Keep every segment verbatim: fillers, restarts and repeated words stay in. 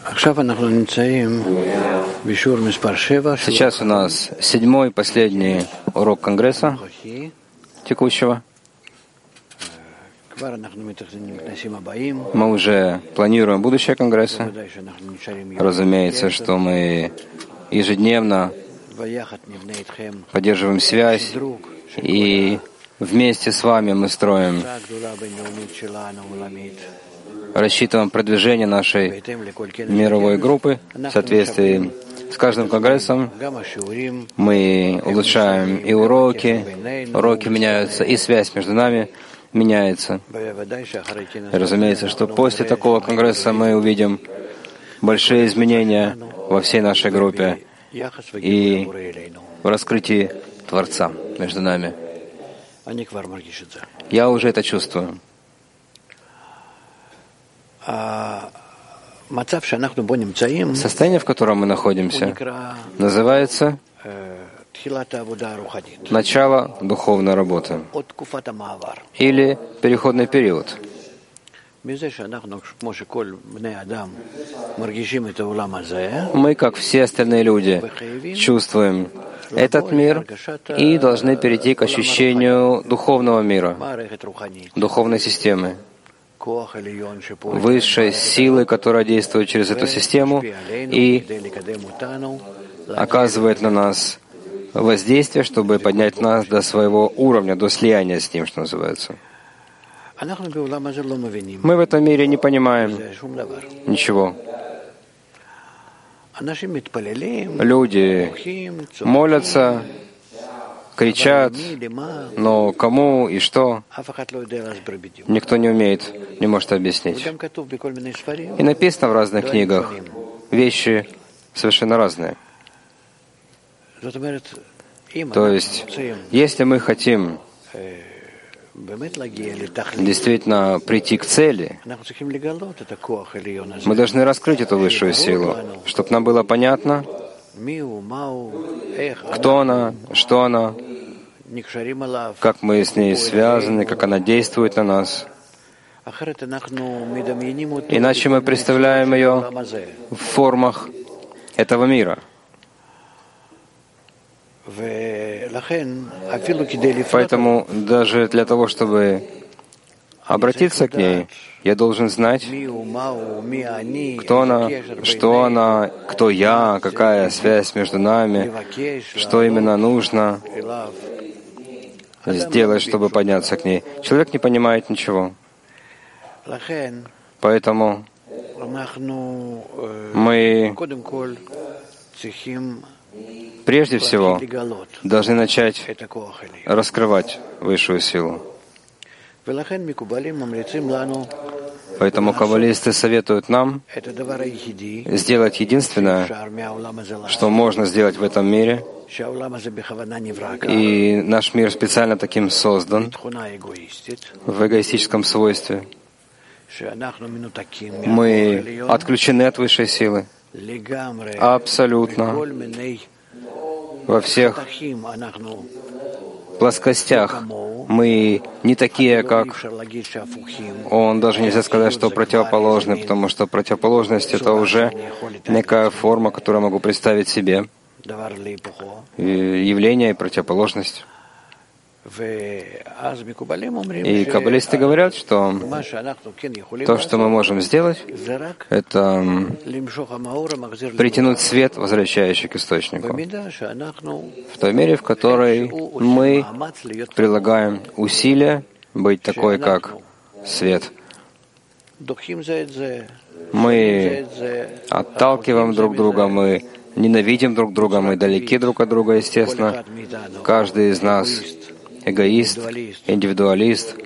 Сейчас у нас седьмой, последний урок Конгресса текущего. Мы уже планируем будущее Конгресса. Разумеется, что мы ежедневно поддерживаем связь, и вместе с вами мы строим, рассчитываем продвижение нашей мировой группы в соответствии с каждым конгрессом. Мы улучшаем и уроки, уроки меняются, и связь между нами меняется. И разумеется, что после такого конгресса мы увидим большие изменения во всей нашей группе и в раскрытии Творца между нами. Я уже это чувствую. Состояние, в котором мы находимся, называется начало духовной работы или переходный период. Мы, как все остальные люди, чувствуем этот мир и должны перейти к ощущению духовного мира, духовной системы, высшей силы, которая действует через эту систему и оказывает на нас воздействие, чтобы поднять нас до своего уровня, до слияния с ним, что называется. Мы в этом мире не понимаем ничего. Люди молятся, кричат, но кому и что, никто не умеет, не может объяснить. И написано в разных книгах вещи совершенно разные. То есть, если мы хотим действительно прийти к цели, мы должны раскрыть эту высшую силу, чтобы нам было понятно, кто она, что она, как мы с ней связаны, как она действует на нас. Иначе мы представляем ее в формах этого мира. Поэтому даже для того, чтобы обратиться к ней, я должен знать, кто она, что она, кто я, какая связь между нами, что именно нужно сделать, чтобы подняться к ней. Человек не понимает ничего. Поэтому мы прежде всего должны начать раскрывать высшую силу. Поэтому каббалисты советуют нам сделать единственное, что можно сделать в этом мире, и наш мир специально таким создан, в эгоистическом свойстве. Мы отключены от высшей силы. Абсолютно. Во всех плоскостях мы не такие, как он. Даже нельзя сказать, что противоположны, потому что противоположность — это уже некая форма, которую я могу представить себе. Явление и противоположность. И каббалисты говорят, что то, что мы можем сделать, это притянуть свет, возвращающий к источнику, в той мере, в которой мы прилагаем усилия быть такой, как свет. Мы отталкиваем друг друга, мы ненавидим друг друга, мы далеки друг от друга, естественно. Каждый из нас эгоист, индивидуалист,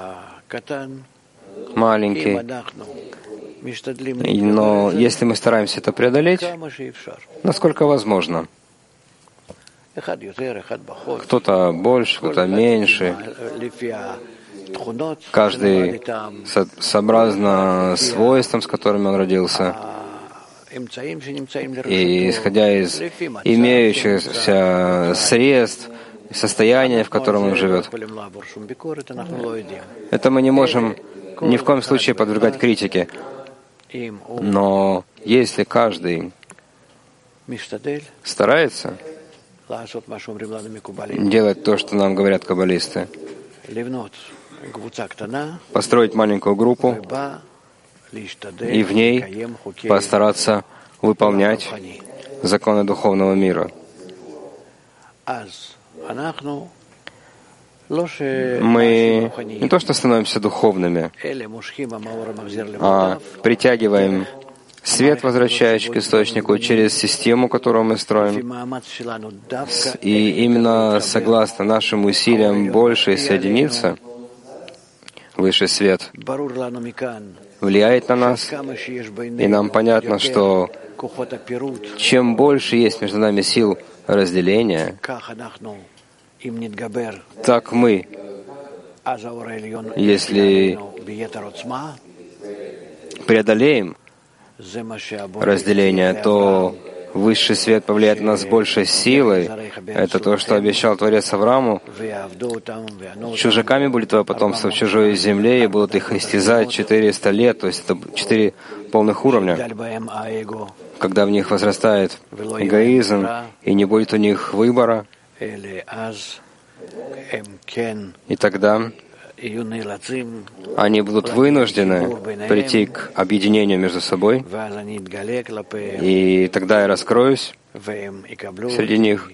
маленький. Но если мы стараемся это преодолеть, насколько возможно, кто-то больше, кто-то меньше, каждый со- сообразно свойствам, с которыми он родился, и исходя из имеющихся средств, состояние, в котором он живет. Это мы не можем ни в коем случае подвергать критике. Но если каждый старается делать то, что нам говорят каббалисты, построить маленькую группу и в ней постараться выполнять законы духовного мира, мы не то что становимся духовными, а притягиваем свет, возвращающий к источнику, через систему, которую мы строим. И именно согласно нашим усилиям больше соединиться, высший свет влияет на нас, и нам понятно, что чем больше есть между нами сил разделения, так мы, если преодолеем разделение, то высший свет повлияет на нас с большей силой. Это то, что обещал Творец Аврааму. Чужаками будет твое потомство в чужой земле, и будут их истязать четыреста лет, то есть это четыре полных уровня, когда в них возрастает эгоизм, и не будет у них выбора. И тогда они будут вынуждены прийти к объединению между собой, и тогда я раскроюсь среди них,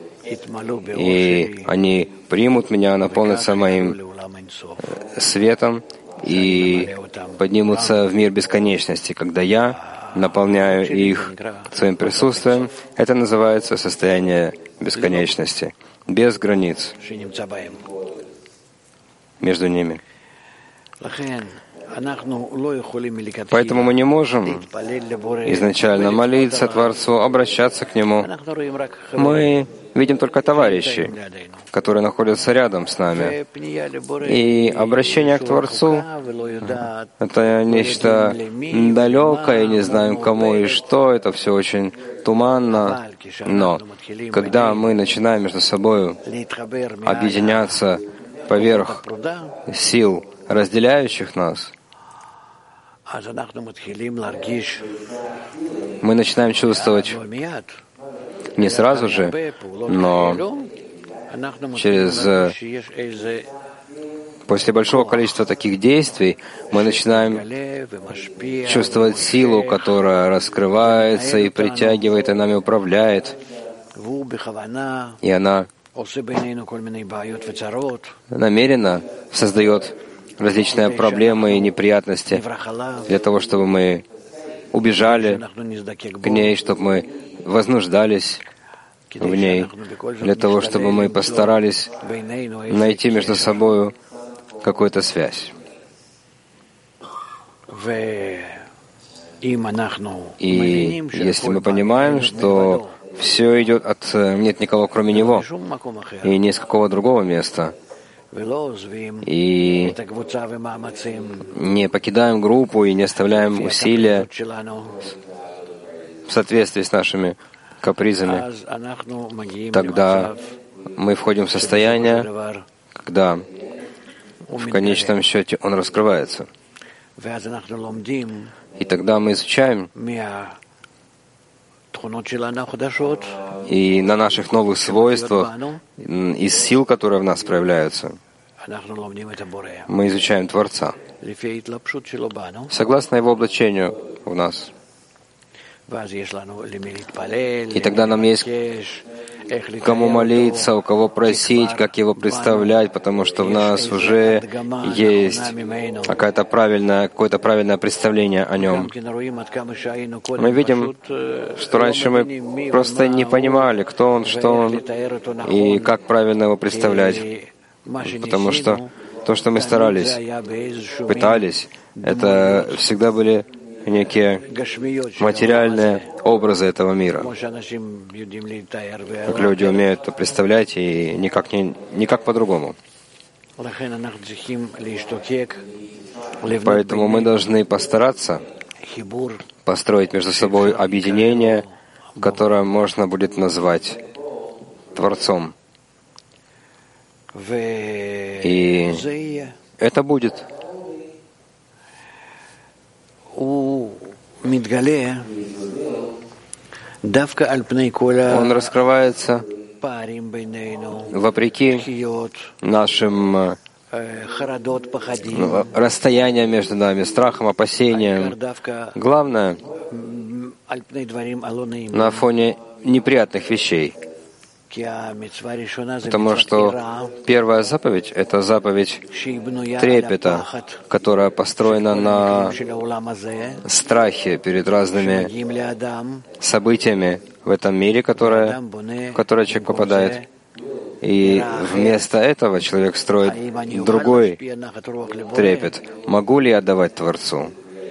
и они примут меня, наполнятся моим светом и поднимутся в мир бесконечности, когда я наполняю их своим присутствием. Это называется состояние бесконечности, без границ между ними. Поэтому мы не можем изначально молиться Творцу, обращаться к Нему. Мы видим только товарищей, которые находятся рядом с нами. И обращение к Творцу — это нечто далекое, не знаем кому и что, это все очень туманно. Но когда мы начинаем между собой объединяться поверх сил, разделяющих нас, мы начинаем чувствовать не сразу же, но через после большого количества таких действий мы начинаем чувствовать силу, которая раскрывается и притягивает, и нами управляет, и она намеренно создает различные проблемы и неприятности для того, чтобы мы убежали к ней, чтобы мы вознуждались в ней, для того, чтобы мы постарались найти между собой какую-то связь. И если мы понимаем, что все идет от нет никого кроме Него, и ни с какого другого места, и не покидаем группу и не оставляем усилия в соответствии с нашими капризами, тогда мы входим в состояние, когда в конечном счете он раскрывается. И тогда мы изучаем и на наших новых свойствах, из сил, которые в нас проявляются, мы изучаем Творца, согласно Его облачению в нас. И тогда нам есть кому молиться, у кого просить, как Его представлять, потому что в нас уже есть какое-то правильное, какое-то правильное представление о Нем. Мы видим, что раньше мы просто не понимали, кто Он, что Он и как правильно Его представлять, потому что то, что мы старались, пытались, это всегда были некие материальные образы этого мира, как люди умеют это представлять, и никак, не, никак по-другому. Поэтому мы должны постараться построить между собой объединение, которое можно будет назвать Творцом. И это будет. Он раскрывается вопреки нашим расстояниям между нами, страхом, опасением. Главное, на фоне неприятных вещей. Потому что первая заповедь — это заповедь трепета, которая построена на страхе перед разными событиями в этом мире, которое, в которое человек попадает. И вместо этого человек строит другой трепет. Могу ли я давать Творцу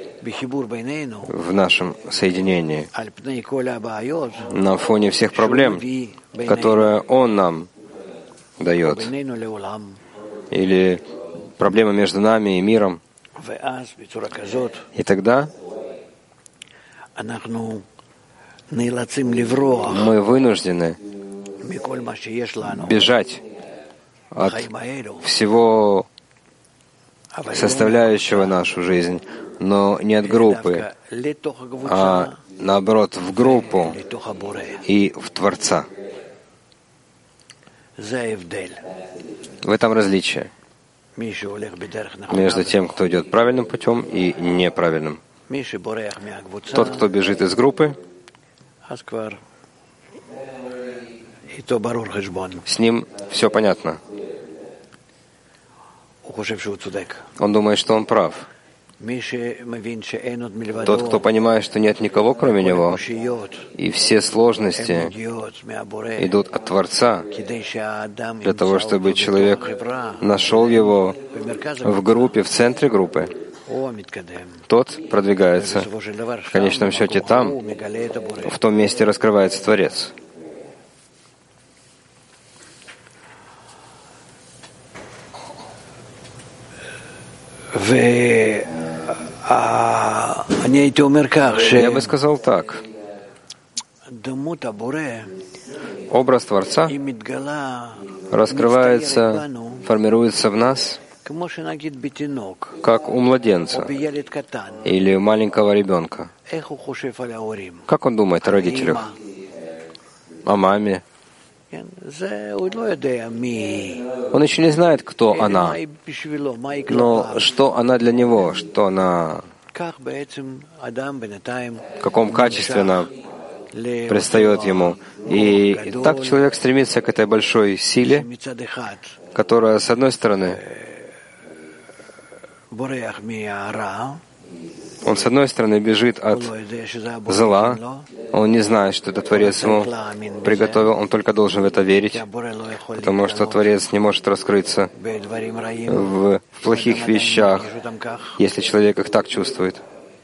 в нашем соединении на фоне всех проблем, которые Он нам дает, или проблемы между нами и миром? И тогда мы вынуждены бежать от всего составляющего нашу жизнь, но не от группы, а наоборот в группу и в Творца. В этом различие между тем, кто идет правильным путем, и неправильным. Тот, кто бежит из группы, с ним все понятно. Он думает, что он прав. Тот, кто понимает, что нет никого, кроме него, и все сложности идут от Творца, для того, чтобы человек нашел его в группе, в центре группы, тот продвигается. В конечном счете там, в том месте раскрывается Творец. Я бы сказал так. Образ Творца раскрывается, формируется в нас, как у младенца или маленького ребенка. Как он думает о родителях, о маме? Он еще не знает, кто она, но что она для него, что она, в каком качестве она предстает ему. И так человек стремится к этой большой силе, которая, с одной стороны, он, с одной стороны, бежит от зла, он не знает, что это Творец ему приготовил, он только должен в это верить, потому что Творец не может раскрыться в плохих вещах, если человек их так чувствует.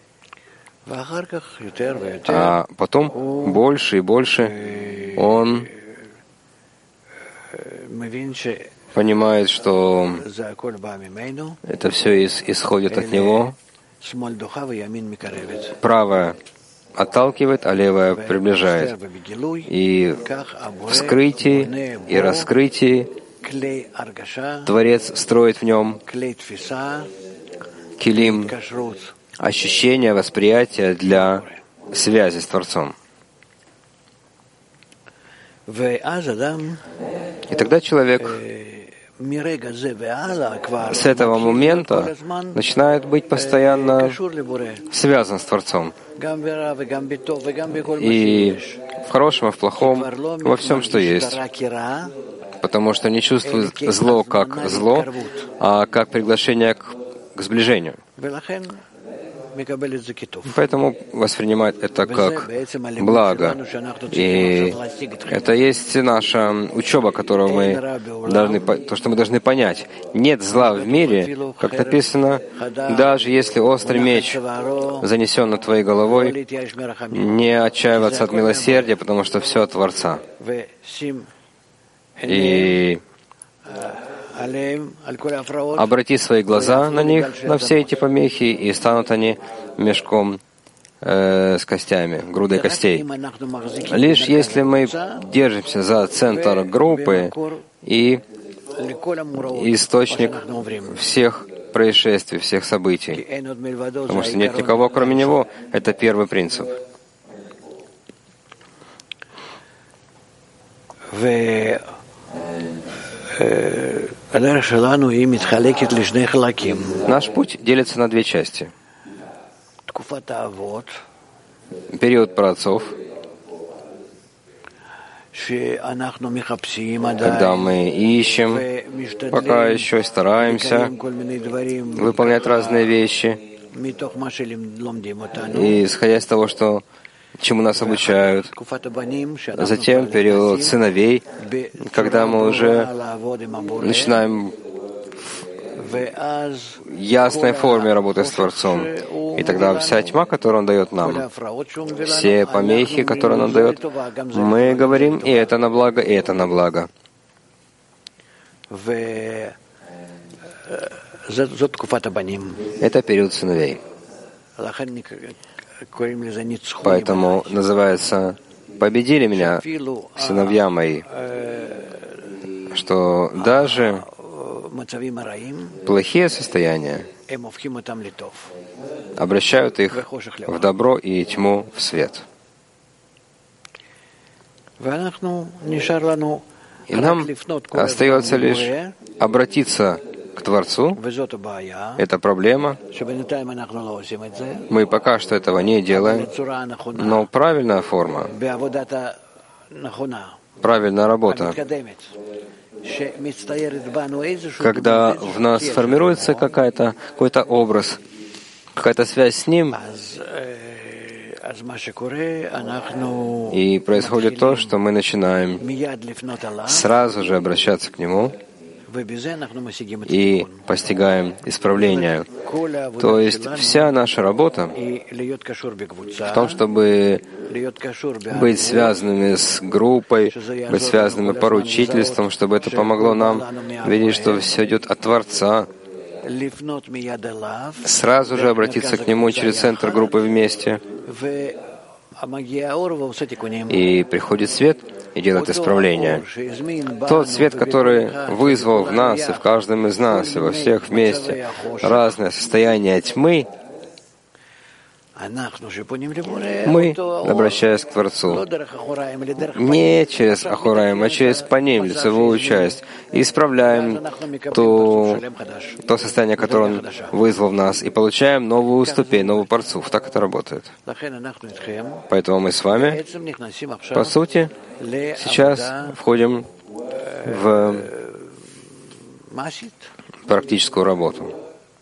А потом больше и больше он понимает, что это все исходит от него. Правое отталкивает, а левое приближает. И в скрытии и раскрытии Творец строит в нем килим, ощущение, восприятие для связи с Творцом. И тогда человек с этого момента начинает быть постоянно связан с Творцом. И в хорошем, и в плохом, во всем, что есть. Потому что не чувствует зло как зло, а как приглашение к, к сближению. Поэтому воспринимает это как благо. И это есть наша учеба, которую мы должны, то, что мы должны понять. Нет зла в мире, как написано, даже если острый меч занесен над твоей головой, не отчаиваться от милосердия, потому что все от Творца. И обрати свои глаза на них, на все эти помехи, и станут они мешком э, с костями, грудой костей. Лишь если мы держимся за центр группы и источник всех происшествий, всех событий, потому что нет никого, кроме него, это первый принцип. Наш путь делится на две части. Период праотцов, когда мы ищем, пока еще стараемся выполнять разные вещи, и исходя из того, что чему нас обучают. Затем период сыновей, когда мы уже начинаем в ясной форме работать с Творцом. И тогда вся тьма, которую Он дает нам, все помехи, которые Он нам дает, мы говорим, и это на благо, и это на благо. Это период сыновей. Поэтому называется «победили меня, сыновья мои», что даже плохие состояния обращают их в добро и тьму в свет. И нам остается лишь обратиться к Творцу. Это проблема. Мы пока что этого не делаем, но правильная форма, правильная работа, когда в нас формируется какая-то, какой-то образ, какая-то связь с Ним, и происходит то, что мы начинаем сразу же обращаться к Нему и постигаем исправление. То есть вся наша работа в том, чтобы быть связанными с группой, быть связанными поручительством, чтобы это помогло нам видеть, что все идет от Творца, сразу же обратиться к Нему через центр группы вместе. И приходит свет и делает исправление. Тот свет, который вызвал в нас и в каждом из нас, и во всех вместе разное состояние тьмы, мы, обращаясь к Творцу, не через Ахураим, а через Паним, лицевую часть, исправляем то, то состояние, которое Он вызвал в нас, и получаем новую ступень, новую парцуф. Так это работает. Поэтому мы с вами, по сути, сейчас входим в практическую работу.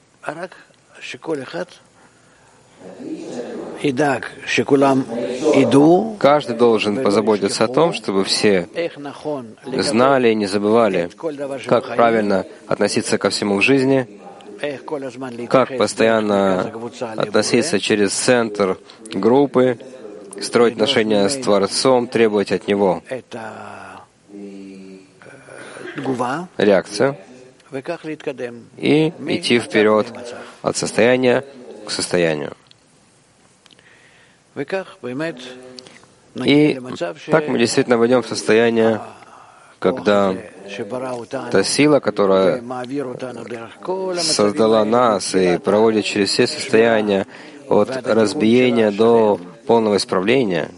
Каждый должен позаботиться о том, чтобы все знали и не забывали, как правильно относиться ко всему в жизни, как постоянно относиться через центр группы, строить отношения с Творцом, требовать от Него реакцию и идти вперед от состояния к состоянию. И так мы действительно войдем в состояние, когда та сила, которая создала нас и проводит через все состояния от разбиения до полного исправления,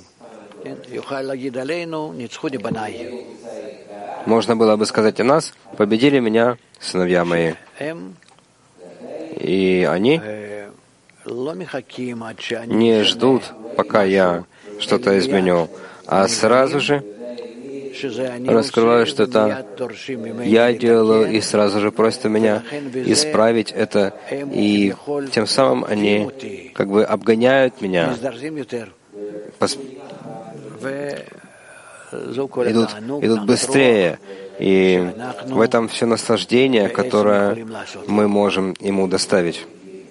можно было бы сказать о нас: «Победили меня, сыновья мои». И они не ждут, пока я что-то изменю, а сразу же раскрываю, что это я делаю, и сразу же просят у меня исправить это, и тем самым они как бы обгоняют меня, пос... идут, идут быстрее, и в этом все наслаждение, которое мы можем ему доставить.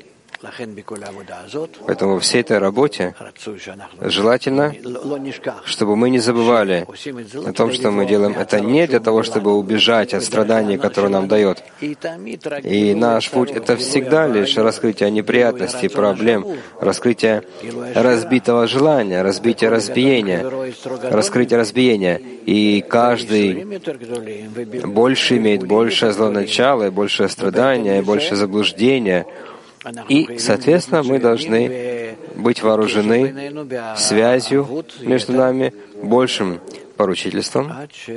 Поэтому во всей этой работе желательно, чтобы мы не забывали о том, что мы делаем это не для того, чтобы убежать от страданий, которые нам дает. И наш путь — это всегда лишь раскрытие неприятностей, проблем, раскрытие разбитого желания, разбитие разбиения, раскрытие разбиения. И каждый больше имеет большее злоначало, большее страдание, больше заблуждения. И, соответственно, мы должны быть вооружены связью между нами, большим поручительством,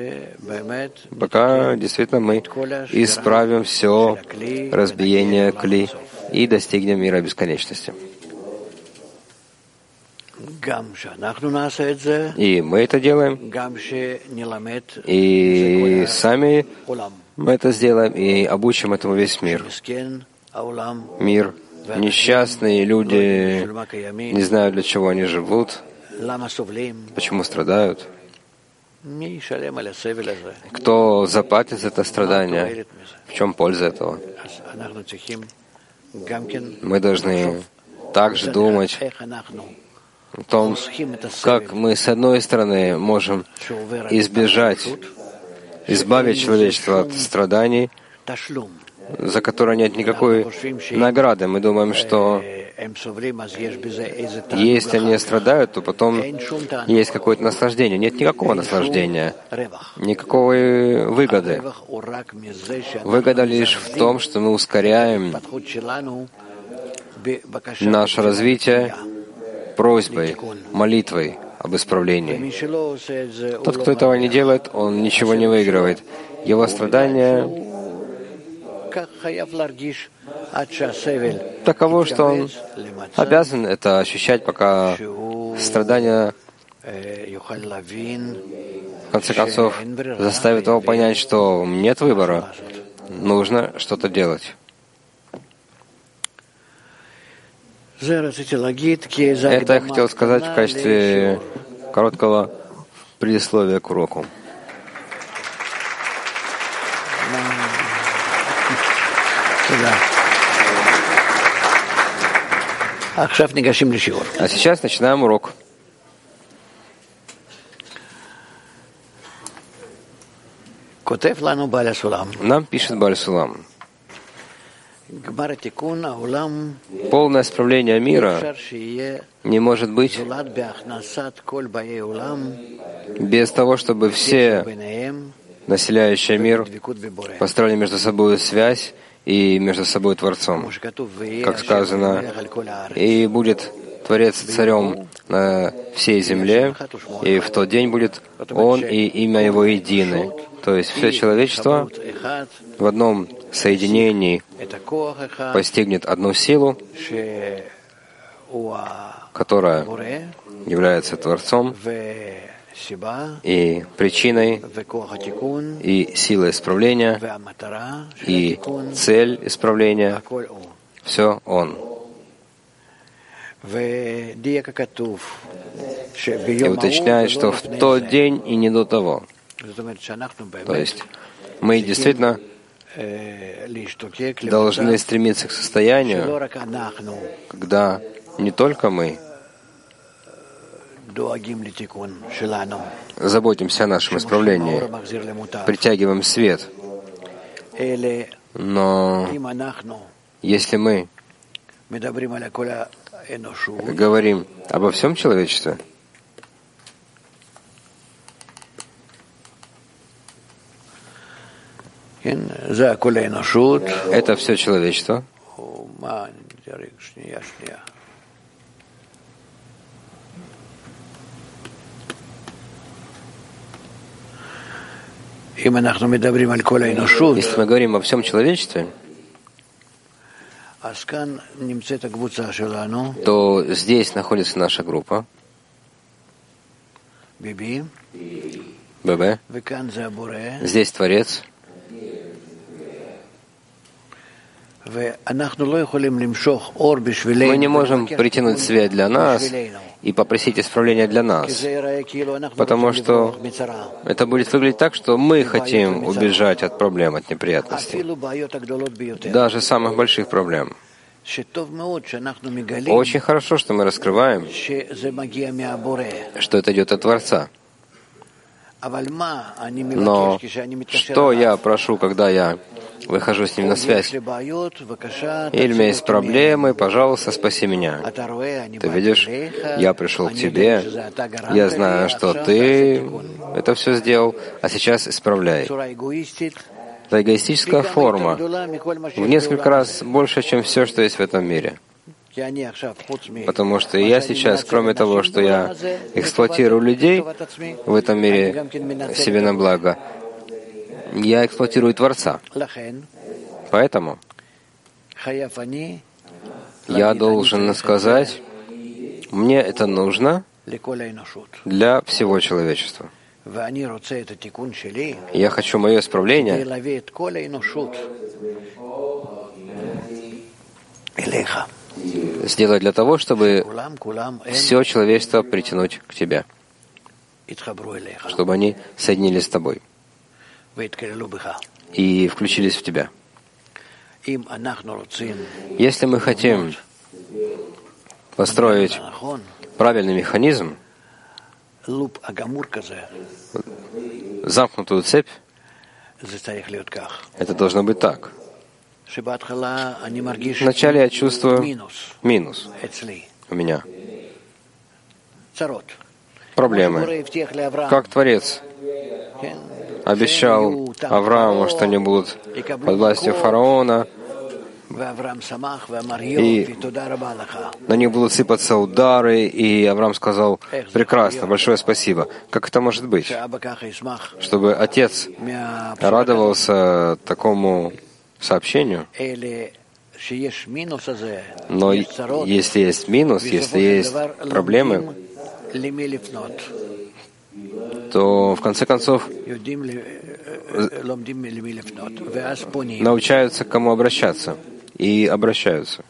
пока действительно мы исправим все разбиение кли и достигнем мира бесконечности. И мы это делаем, и сами мы это сделаем, и обучим этому весь мир. Мир. Несчастные люди не знают, для чего они живут, почему страдают. Кто заплатит за это страдание? В чем польза этого? Мы должны также думать о том, как мы, с одной стороны, можем избежать, избавить человечество от страданий, за которые нет никакой награды. Мы думаем, что если они страдают, то потом есть какое-то наслаждение. Нет никакого наслаждения, никакой выгоды. Выгода лишь в том, что мы ускоряем наше развитие просьбой, молитвой об исправлении. Тот, кто этого не делает, он ничего не выигрывает. Его страдания таково, что он обязан это ощущать, пока страдания, в конце концов, заставят его понять, что нет выбора, нужно что-то делать. Это я хотел сказать в качестве короткого предисловия к уроку. А сейчас начинаем урок. Нам пишет Бааль Сулам. Полное исправление мира не может быть без того, чтобы все населяющие мир построили между собой связь и между собой Творцом. Как сказано, и будет Творец царем на всей земле, и в тот день будет Он и имя Его едины. То есть все человечество в одном соединении постигнет одну силу, которая является Творцом и причиной, и силой исправления, и цель исправления. Все Он. И уточняет, что в тот день и не до того. То есть мы действительно должны стремиться к состоянию, когда не только мы заботимся о нашем исправлении, притягиваем свет, но если мы говорим обо всем человечестве, это все человечество. Если мы говорим о всем человечестве, то здесь находится наша группа, ББ, здесь Творец, мы не можем притянуть свет для нас и попросить исправления для нас, потому что это будет выглядеть так, что мы хотим убежать от проблем, от неприятностей, даже самых больших проблем. Очень хорошо, что мы раскрываем, что это идет от Творца. Но что я прошу, когда я выхожу с ним на связь? Или у меня есть проблемы, пожалуйста, спаси меня. Ты видишь, я пришел к тебе, я знаю, что ты это все сделал, а сейчас исправляй. Это эгоистическая форма, в несколько раз больше, чем все, что есть в этом мире. Потому что я сейчас, кроме того, что я эксплуатирую людей в этом мире себе на благо, я эксплуатирую Творца. Поэтому я должен сказать, мне это нужно для всего человечества. Я хочу мое исправление сделать для того, чтобы все человечество притянуть к тебе, чтобы они соединились с тобой и включились в тебя. Если мы хотим построить правильный механизм, замкнутую цепь, это должно быть так. Вначале я чувствую минус у меня, проблемы. Как Творец обещал Аврааму, что они будут под властью фараона, и на них будут сыпаться удары, и Авраам сказал: прекрасно, большое спасибо. Как это может быть? Чтобы отец радовался такому сообщению. Но если есть минус, если есть проблемы, то в конце концов научаются, к кому обращаться, и обращаются.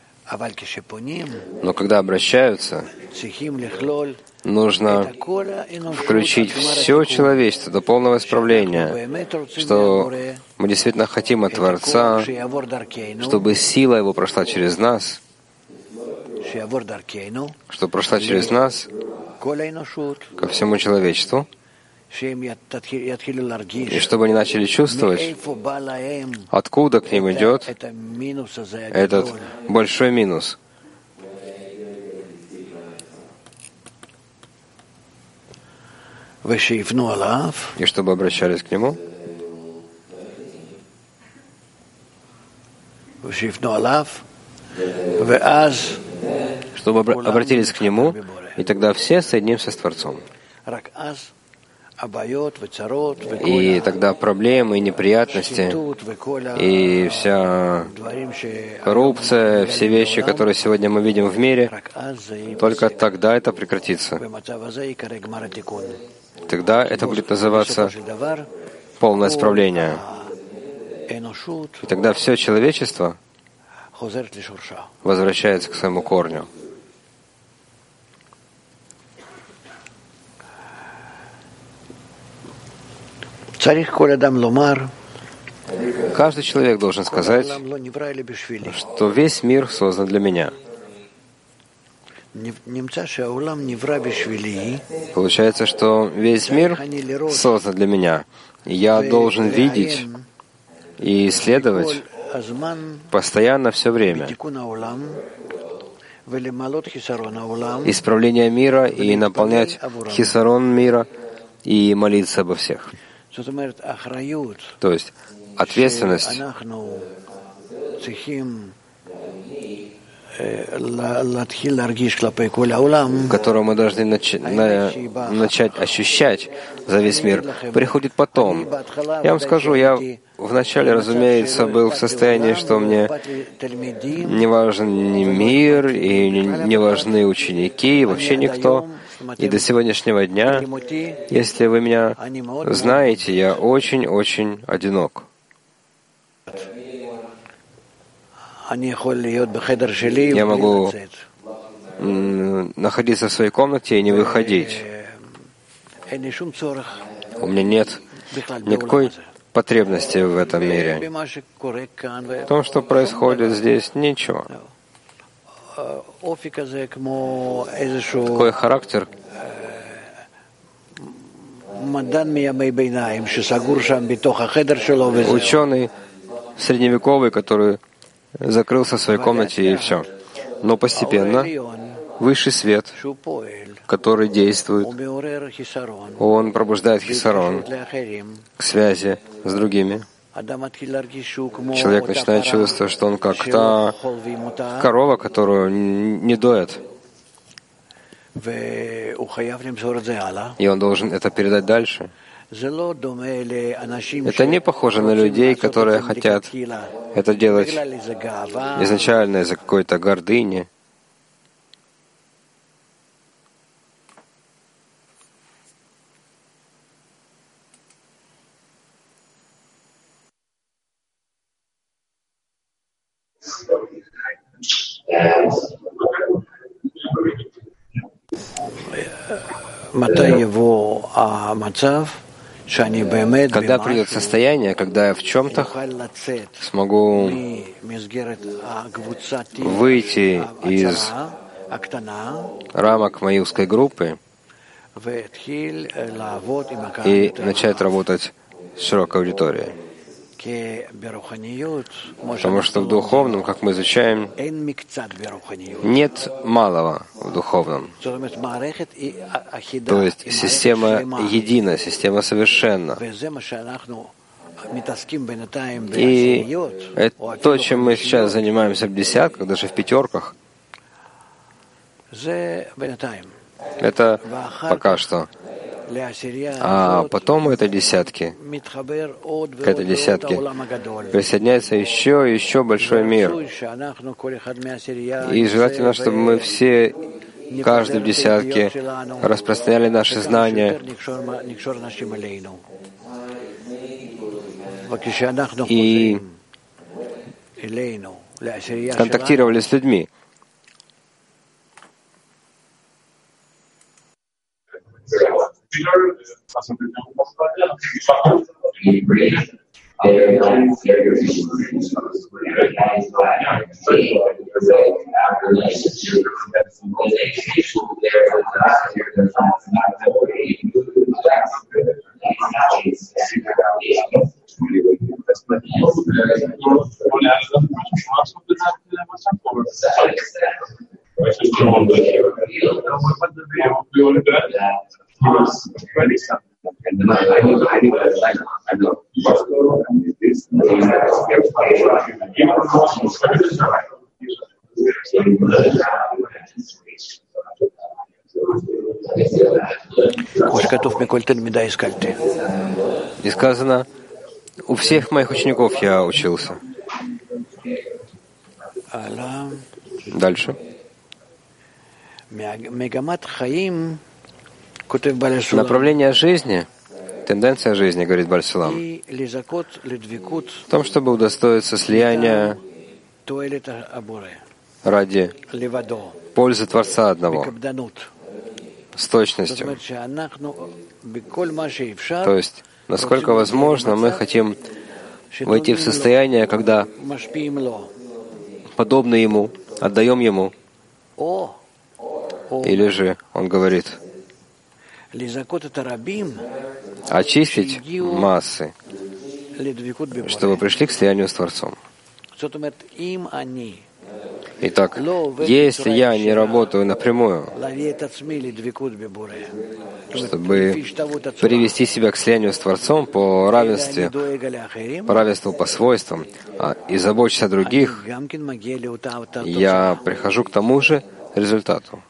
Но когда обращаются, нужно включить все человечество до полного исправления, что мы действительно хотим от Творца, чтобы сила Его прошла через нас, чтобы прошла через нас ко всему человечеству, и чтобы они начали чувствовать, откуда к ним идет этот большой минус. И чтобы обращались к нему, чтобы обратились к нему, и тогда все соединимся с Творцом. И тогда проблемы и неприятности, и вся коррупция, все вещи, которые сегодня мы видим в мире, только тогда это прекратится. Тогда это будет называться полное исправление. И тогда все человечество возвращается к своему корню. Каждый человек должен сказать, что весь мир создан для меня. Получается, что весь мир создан для меня. И я должен видеть и исследовать постоянно все время исправление мира и наполнять хисарон мира и молиться обо всех. То есть ответственность, которую мы должны нач- на- начать ощущать за весь мир, приходит потом. Я вам скажу, я вначале, разумеется, был в состоянии, что мне не важен ни мир, и не важны ученики, и вообще никто. И до сегодняшнего дня, если вы меня знаете, я очень-очень одинок. Я могу находиться в своей комнате и не выходить. У меня нет никакой потребности в этом мире. В том, что происходит здесь, ничего. Такой характер ученый средневековый, который закрылся в своей комнате и все. Но постепенно высший свет, который действует, он пробуждает хисарон к связи с другими. человек начинает чувствовать, что он как та корова, которую не доят. И он должен это передать дальше. Это не похоже на людей, которые хотят это делать изначально из-за какой-то гордыни. Когда придет состояние, когда я в чем-то смогу выйти из рамок моей узкой группы и начать работать с широкой аудиторией. Потому что в духовном, как мы изучаем, нет малого в духовном. То есть система едина, система совершенна. И это то, чем мы сейчас занимаемся в десятках, даже в пятерках, это пока что. А потом это десятки, к этой десятке присоединяется еще и еще большой мир. И желательно, чтобы мы все, каждый в десятке, распространяли наши знания и контактировали с людьми. И сказано, у всех моих учеников я учился. Дальше. Направление жизни, тенденция жизни, говорит Бааль Сулам, в том, чтобы удостоиться слияния ради пользы Творца одного, с точностью. То есть, насколько возможно, мы хотим войти в состояние, когда подобно Ему, отдаем Ему. Или же, он говорит, очистить массы, чтобы пришли к слиянию с Творцом. Итак, если я не работаю напрямую, чтобы привести себя к слиянию с Творцом по равенству, по равенству по свойствам, а, и заботиться о других, я прихожу к тому же результату.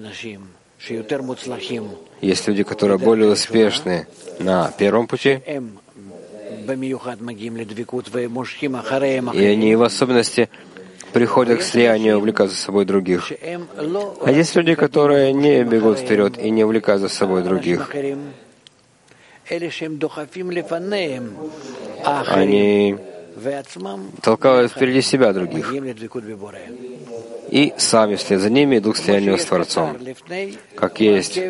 Есть люди, которые более успешны на первом пути, и они в особенности приходят к слиянию и увлекают за собой других. А есть люди, которые не бегут вперед и не увлекают за собой других. Они толкают впереди себя других. И сами вслед за ними идут к слиянию с Творцом. Как есть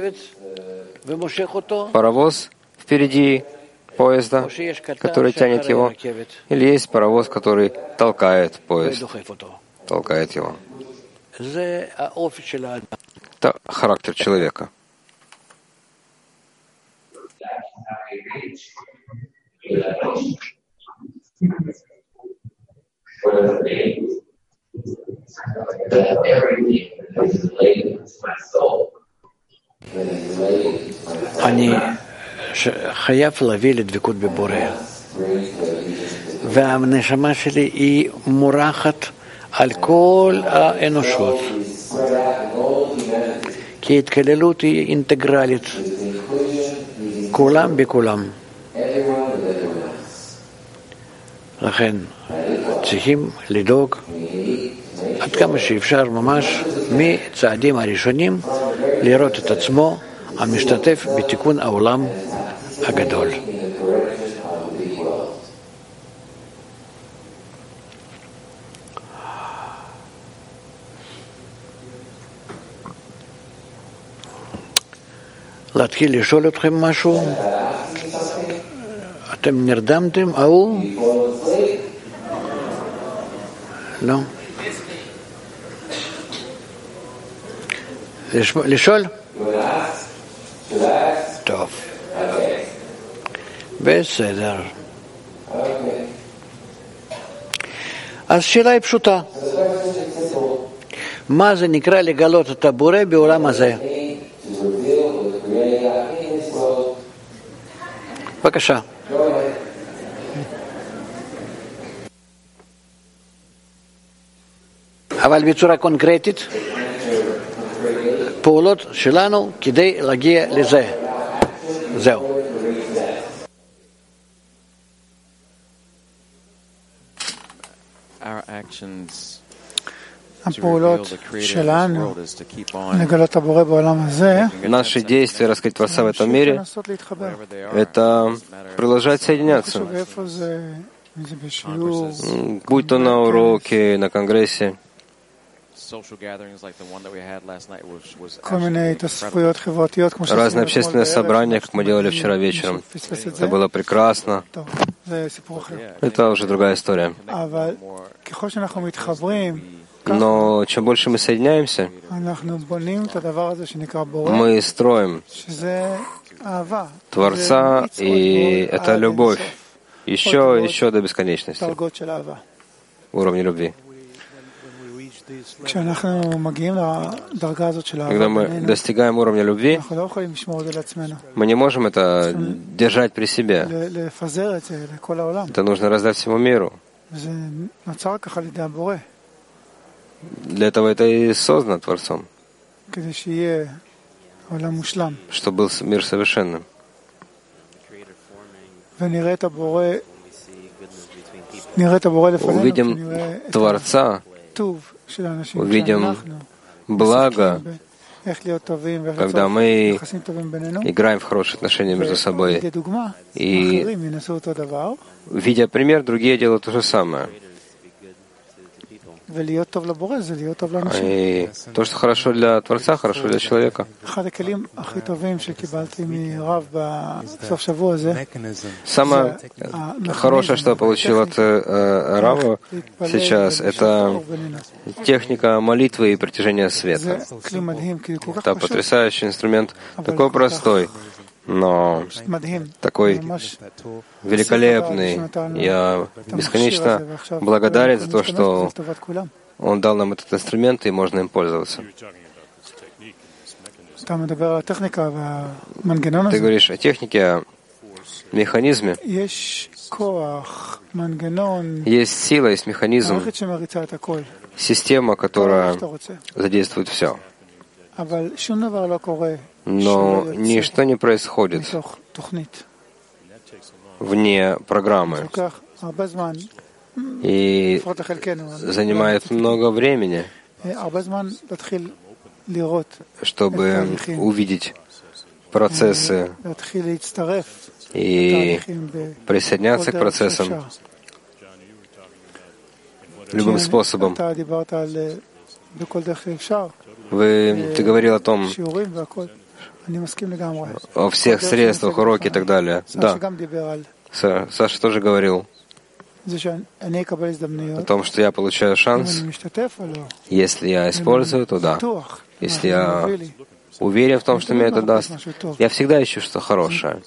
паровоз впереди поезда, который тянет его, или есть паровоз, который толкает поезд, толкает его. Это характер человека. אני חייב להביא לדבקות בבורא. והנשמה שלי היא מורחת על כל האנושות. כי התקללות היא אינטגרלית. כולם בכולם. לכן צריכים לדאוג עד כמה שאפשר ממש מצעדים הראשונים לראות את עצמו המשתתף בתיקון העולם הגדול. להתחיל לשאול אתכם משהו? אתם נרדמתם? ההוא? לא. לשאול? טוב. בסדר. אז השאלה היא פשוטה. מה זה נקרא לגלות את הבורא בעולם הזה? בבקשה. אבל בצורה קונקרטית, פעולות שלנו כדי להגיע לזה. זהו. הפעולות שלנו לגלות הבורא בעולם הזה, наши действия раскрыть Творца в этом мире, это продолжать соединяться. Будь то на уроке, на конгрессе, разные общественные собрания, как мы делали вчера вечером. Это было прекрасно. Это уже другая история. Но чем больше мы соединяемся, мы строим Творца, и это любовь. Еще, еще до бесконечности. Уровня любви. Когда мы достигаем уровня любви, мы не можем это держать при себе. Это нужно раздать всему миру. Для этого это и создано Творцом, чтобы был мир совершенным. Увидим Творца, увидим благо, когда мы играем в хорошие отношения между собой. И, видя пример, другие делают то же самое. И то, что хорошо для Творца, хорошо для человека. Самое хорошее, что я получил от э, Рава сейчас, это техника молитвы и притяжения света. Это потрясающий инструмент, такой простой, но такой великолепный. Я бесконечно благодарен за то, что Он дал нам этот инструмент, и можно им пользоваться. Ты говоришь о технике, о механизме. Есть сила, есть механизм, система, которая задействует все. Но ничто не происходит вне программы. И занимает много времени, чтобы увидеть процессы и присоединяться к процессам любым способом. Вы, ты говорил о том, о всех средствах, уроки и так далее. Да, Саша тоже говорил о том, что я получаю шанс. Если я использую, то да. Если я уверен в том, что мне это даст, я всегда ищу что хорошее.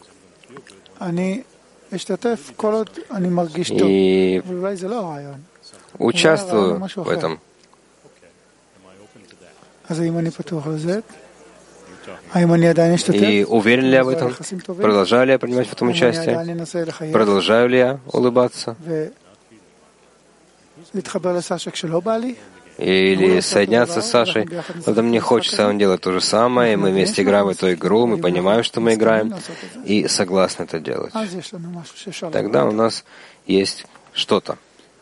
И участвую в этом. И уверен ли я в этом? Продолжаю ли я принимать в этом участие? Продолжаю ли я улыбаться? Или соединяться с Сашей, когда мне хочется, он делает то же самое, и мы вместе играем в эту игру, мы понимаем, что мы играем, и согласны это делать. Тогда у нас есть что-то.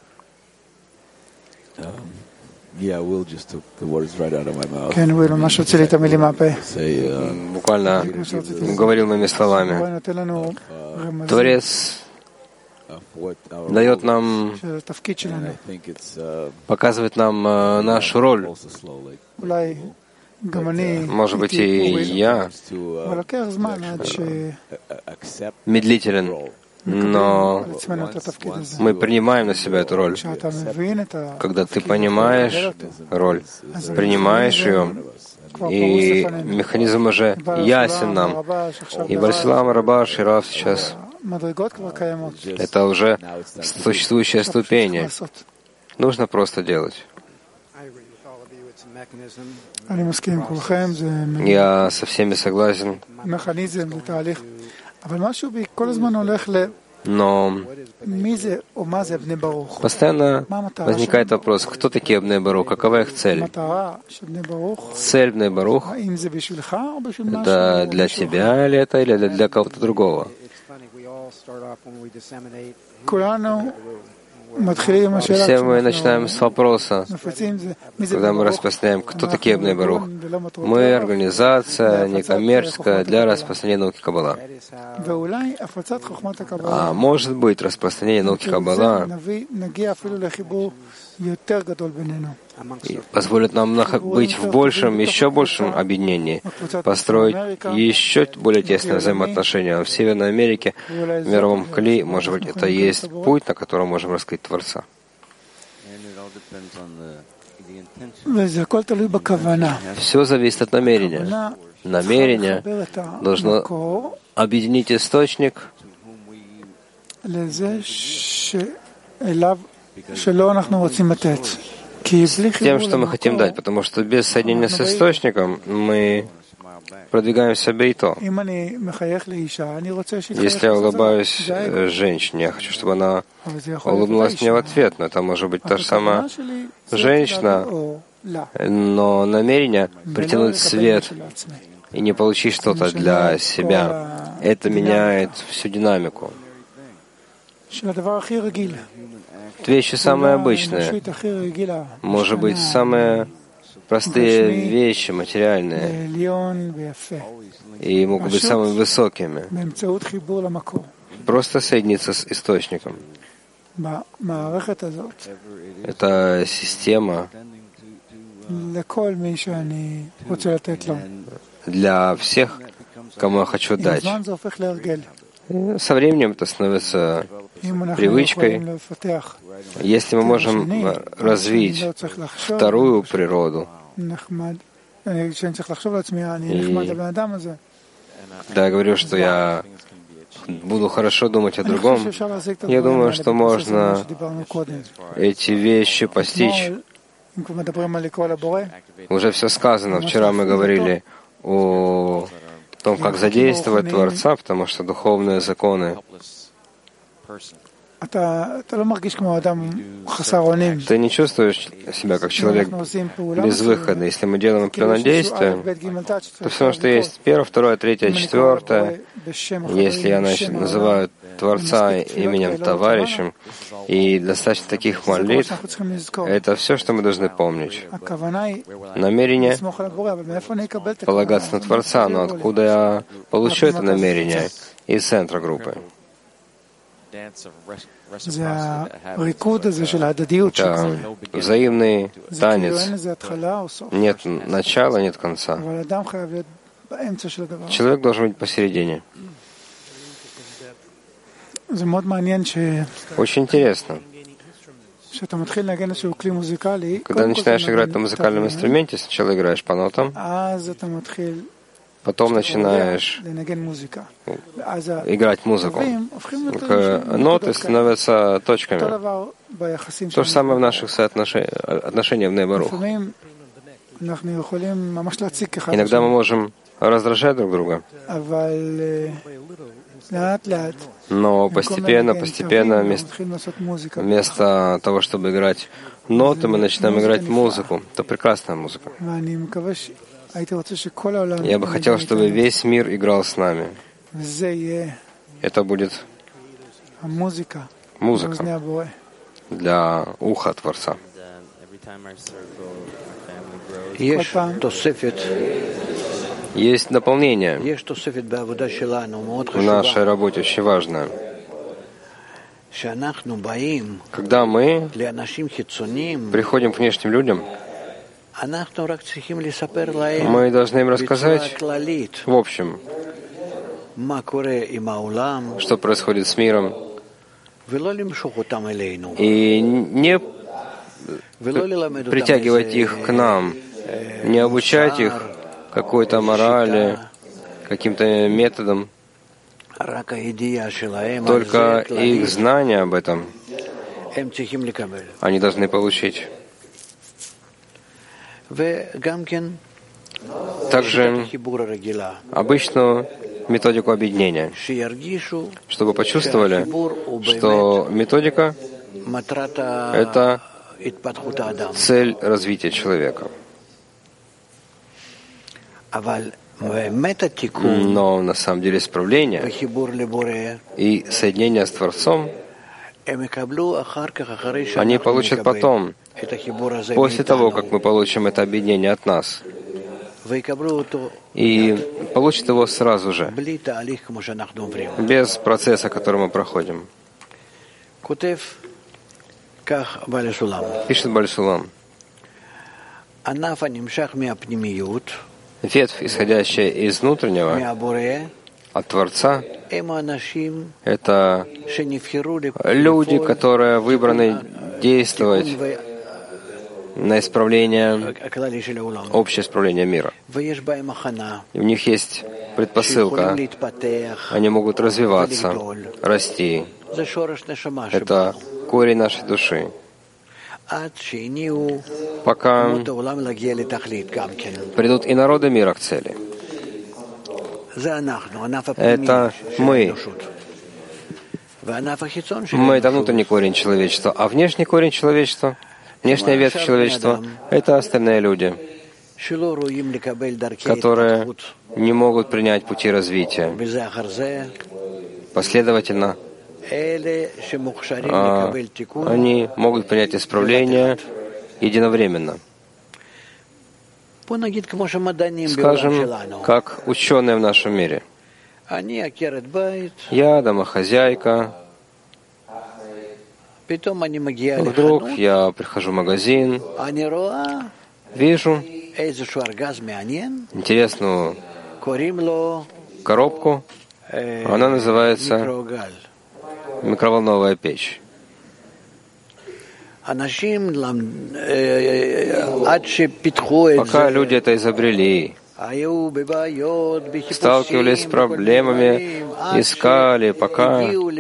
Буквально говорил моими словами. Творец дает нам, показывает нам э, нашу роль. Может быть, и я медлителен, но мы принимаем на себя эту роль. Когда ты понимаешь роль, принимаешь ее, и механизм уже ясен нам. И Барсилам, Рабаш и Рав сейчас это уже существующая ступень. Нужно просто делать. Я со всеми согласен. Но постоянно возникает вопрос, кто такие Бней Барух, какова их цель? Цель Бней Барух — это для тебя или это, или для кого-то другого? Все мы начинаем с вопроса, когда мы распространяем, кто такие Бней Барух. Мы организация некоммерческая для распространения науки Каббала. А может быть, распространение науки Каббала позволит нам быть в большем, еще большем объединении, построить еще более тесные взаимоотношения. В Северной Америке, в мировом Кли, может быть, это и есть путь, на котором можем раскрыть Творца. Все зависит от намерения. Намерение должно объединить источник с тем, что мы хотим дать, потому что без соединения с источником мы продвигаемся бейто. Если я улыбаюсь женщине, я хочу, чтобы она улыбнулась мне в ответ, но это может быть та же самая женщина, но намерение притянуть свет и не получить что-то для себя, это меняет всю динамику. Вещи самые обычные, может быть, самые простые вещи, материальные, и могут быть самыми высокими. Просто соединиться с источником. Это система для всех, кому я хочу дать. Со временем это становится привычкой. Если мы можем развить вторую природу, и когда я говорю, что я буду хорошо думать о другом, я думаю, что можно эти вещи постичь. Уже все сказано. Вчера мы говорили о том, как задействовать Творца, потому что духовные законы. Ты не чувствуешь себя как человек без выхода. Если мы делаем определенное действие, то все, что есть первое, второе, третье, четвертое, если я называю Творца именем товарищем, и достаточно таких молитв, это все, что мы должны помнить. Намерение полагаться на Творца, но откуда я получу это намерение? Из центра группы. Это взаимный танец. Нет начала, нет конца. Человек должен быть посередине. Очень интересно. Когда начинаешь играть на музыкальном инструменте, сначала играешь по нотам, потом начинаешь играть музыку. Ноты становятся точками. То же самое в наших отношениях в Бней Барух. Иногда мы можем раздражать друг друга. Но постепенно, постепенно, вместо, вместо того, чтобы играть ноты, мы начинаем играть музыку. Это прекрасная музыка. Я бы хотел, чтобы весь мир играл с нами. Это будет музыка для уха Творца. Есть дополнение в нашей работе, очень важное. Когда мы приходим к внешним людям, мы должны им рассказать в общем, что происходит с миром, и не притягивать их к нам, не обучать их какой-то морали, каким-то методом. Только их знания об этом они должны получить. Также обычную методику объединения, чтобы почувствовали, что методика — это цель развития человека. Но на самом деле исправление и соединение с Творцом они получат потом, после того, как мы получим это объединение от нас. И получат его сразу же, без процесса, который мы проходим. Пишет Бааль Сулам. Ветвь, исходящая из внутреннего, от Творца, это люди, которые выбраны действовать на исправление, общее исправление мира. И у них есть предпосылка, они могут развиваться, расти. Это корень нашей души. Пока придут и народы мира к цели. Это мы. Мы — это внутренний корень человечества, а внешний корень человечества, внешняя ветвь человечества — это остальные люди, которые не могут принять пути развития последовательно. А они могут принять исправление единовременно. Скажем, как ученые в нашем мире. Я домохозяйка. Вдруг я прихожу в магазин, вижу интересную коробку. Она называется микроволновая печь. Пока люди это изобрели, сталкивались с проблемами, искали, пока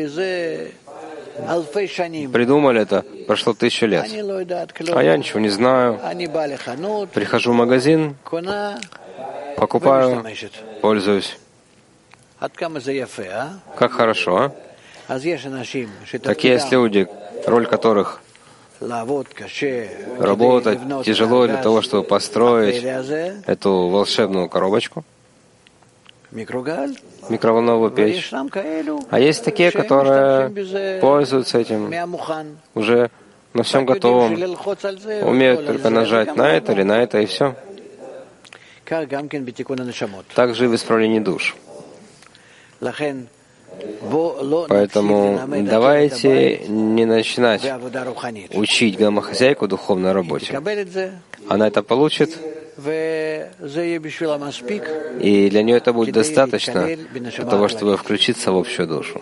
придумали это, прошло тысячу лет. А я ничего не знаю. Прихожу в магазин, покупаю, пользуюсь. Как хорошо, а? Так есть люди, роль которых работать тяжело для того, чтобы построить эту волшебную коробочку, микроволновую печь. А есть такие, которые пользуются этим уже на всем готовом, умеют только нажать на это или на это, и все. Также и в исправлении душ. Поэтому давайте не начинать учить домохозяйку духовной работе. Она это получит, и для нее это будет достаточно для того, чтобы включиться в общую душу.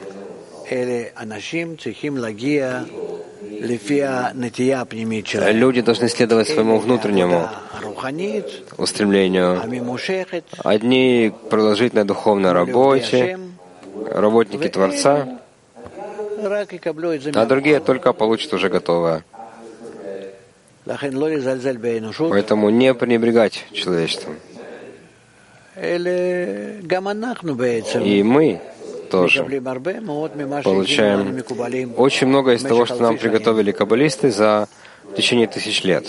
Люди должны следовать своему внутреннему устремлению. Одни к продолжительной духовной работе, работники Творца, а другие только получат уже готовое. Поэтому не пренебрегать человечеством. И мы тоже получаем очень много из того, что нам приготовили каббалисты за в течение тысяч лет.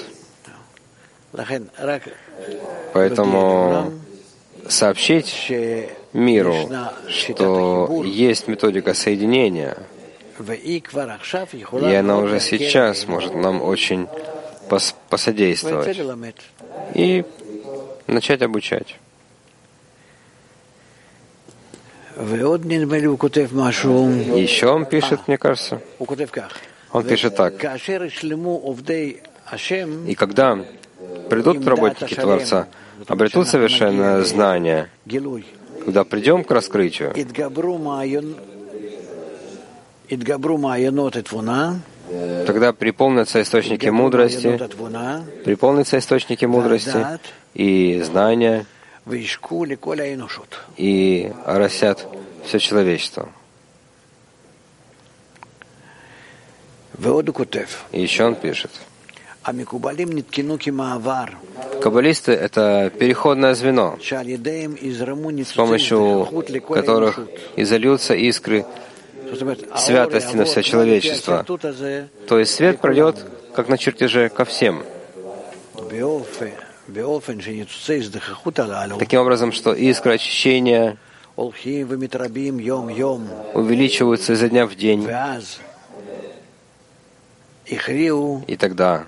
Поэтому сообщить миру, что есть методика соединения, и она уже сейчас может нам очень пос- посодействовать, и начать обучать. Еще он пишет, мне кажется, он пишет так. И когда придут работники Творца, обретут совершенное знание, когда придем к раскрытию, тогда приполнятся источники мудрости, приполнятся источники мудрости и знания, и оросят все человечество. И еще он пишет. Каббалисты — это переходное звено, с помощью которых изольются искры святости на все человечество. То есть свет пройдет, как на чертеже, ко всем. Таким образом, что искры очищения увеличиваются изо дня в день. И тогда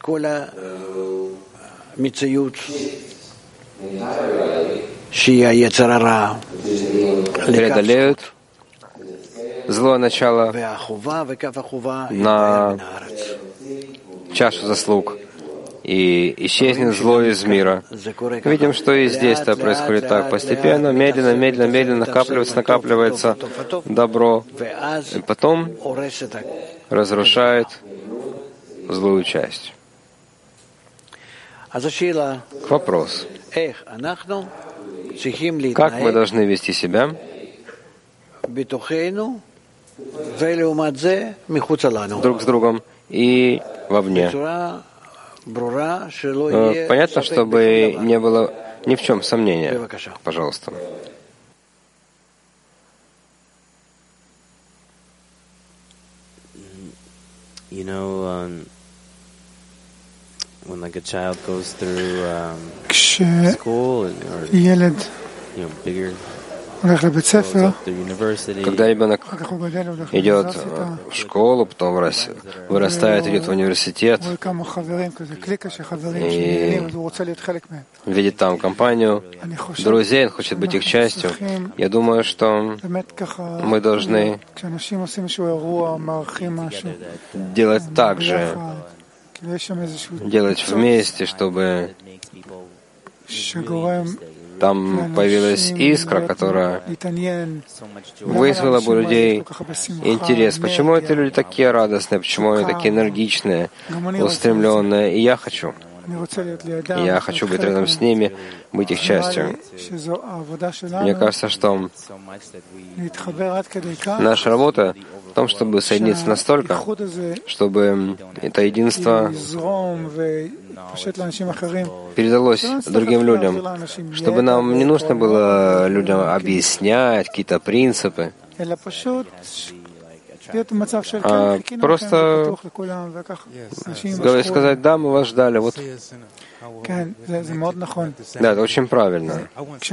преодолеют злое начало на чашу заслуг, и исчезнет зло из мира. Видим, что и здесь-то происходит так. Постепенно, медленно, медленно, медленно накапливается, накапливается добро, и потом разрушает злую часть. К вопросу. Как мы должны вести себя друг с другом и вовне? Понятно, чтобы не было ни в чем сомнения. Пожалуйста. You know, um, when like a child goes through um, school or, you know, bigger. Когда ребенок идет в школу, потом вырастает, идет в университет и видит там компанию друзей, он хочет быть их частью. Я думаю, что мы должны делать так же, делать вместе, чтобы там появилась искра, которая вызвала бы у людей интерес. Почему эти люди такие радостные, почему они такие энергичные, устремленные? И я хочу. Я хочу быть рядом с ними, быть их частью. Мне кажется, что наша работа в том, чтобы соединиться настолько, чтобы это единство передалось другим людям, чтобы нам не нужно было людям объяснять какие-то принципы, а просто сказать: да, мы вас ждали. Вот. Да, это очень правильно.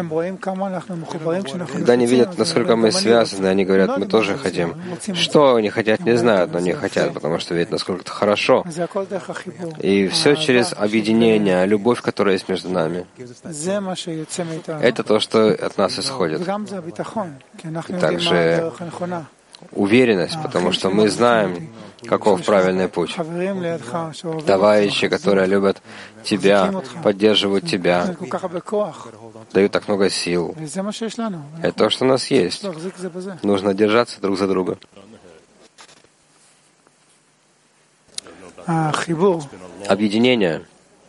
Когда они видят, насколько мы связаны, они говорят: мы тоже хотим. Что они хотят, не знают, но они хотят, потому что видят, насколько это хорошо. И все через объединение, любовь, которая есть между нами. Это то, что от нас исходит. И также уверенность, потому что мы знаем, каков правильный путь. Товарищи, которые любят тебя, поддерживают тебя, дают так много сил. Это то, что у нас есть. Нужно держаться друг за друга. Объединение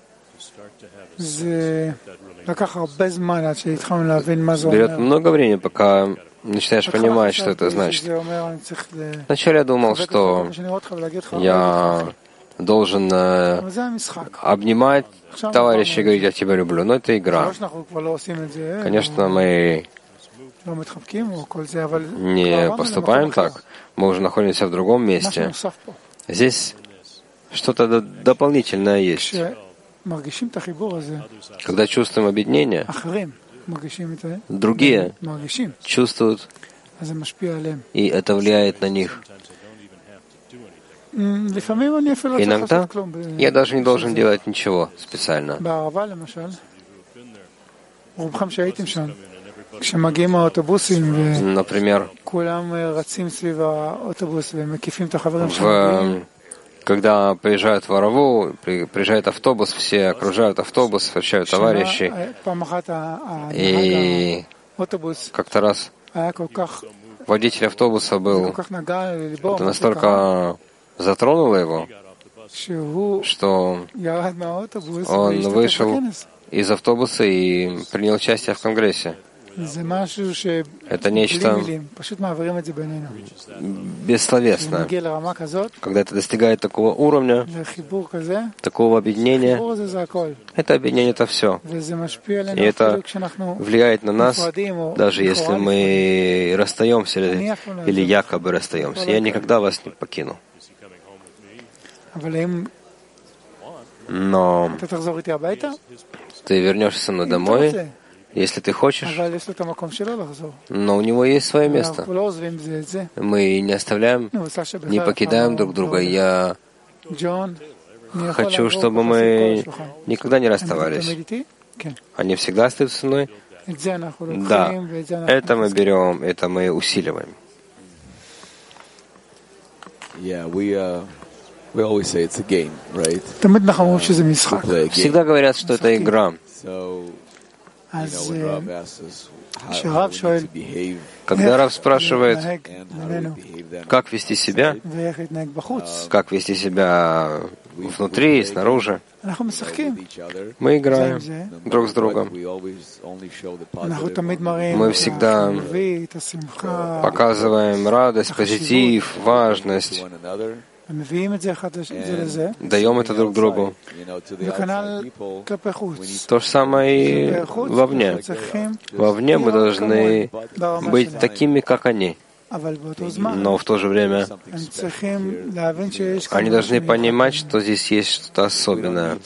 берет много времени, пока начинаешь понимать, что это значит. Вначале я думал, что я должен э, обнимать товарища и говорить: «Я тебя люблю». Но это игра. Конечно, мы не поступаем так. Мы уже находимся в другом месте. Здесь что-то дополнительное есть. Когда чувствуем объединение, другие чувствуют, и это влияет на них. Иногда я даже не должен делать ничего специально. Например, в, когда приезжают в Араву, приезжает автобус, все окружают автобус, встречают товарищей. И как-то раз водитель автобуса был, это настолько затронуло его, что он вышел из автобуса и принял участие в Конгрессе. Это нечто бессловесное. Когда это достигает такого уровня, такого объединения, это объединение — это все. И это влияет на нас, даже если мы расстаемся или, или якобы расстаемся. Я никогда вас не покину. Но ты вернешься со мной домой, если ты хочешь, но у него есть свое место. Мы не оставляем, не покидаем друг друга. Я хочу, чтобы мы никогда не расставались. Они всегда остаются со мной. Да, это мы берем, это мы усиливаем. Всегда говорят, что это игра. Когда Рав спрашивает, как вести себя, как вести себя внутри и снаружи, мы играем друг с другом. Мы всегда показываем радость, позитив, важность. Даем это друг другу. То же самое и вовне. Вовне мы должны быть такими, как они. Но в то же время они должны понимать, что здесь есть что-то особенное.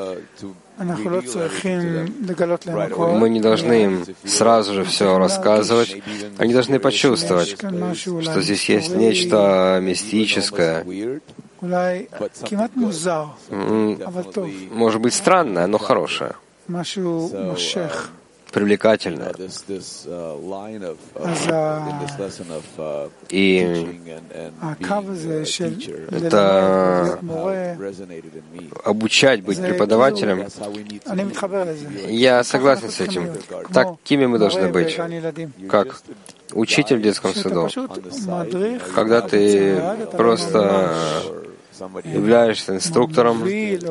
Мы не должны им сразу же все рассказывать. Они должны почувствовать, что здесь есть нечто мистическое, может быть, странное, но хорошее, привлекательное. И это обучать быть преподавателем. Я согласен с этим. Такими мы должны быть, как учитель в детском саду. Когда ты просто являешься инструктором,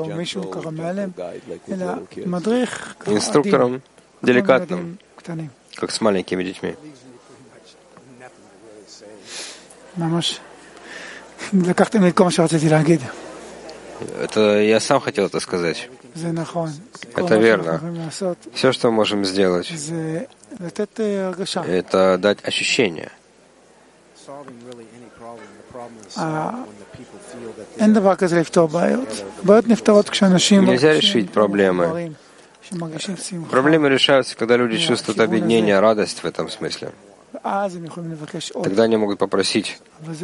инструктором деликатным, как с маленькими детьми. Это я сам хотел это сказать. Это верно. Все, что мы можем сделать, это дать ощущение. Нельзя решить проблемы. Проблемы решаются, когда люди чувствуют объединение, радость в этом смысле. Тогда они могут попросить.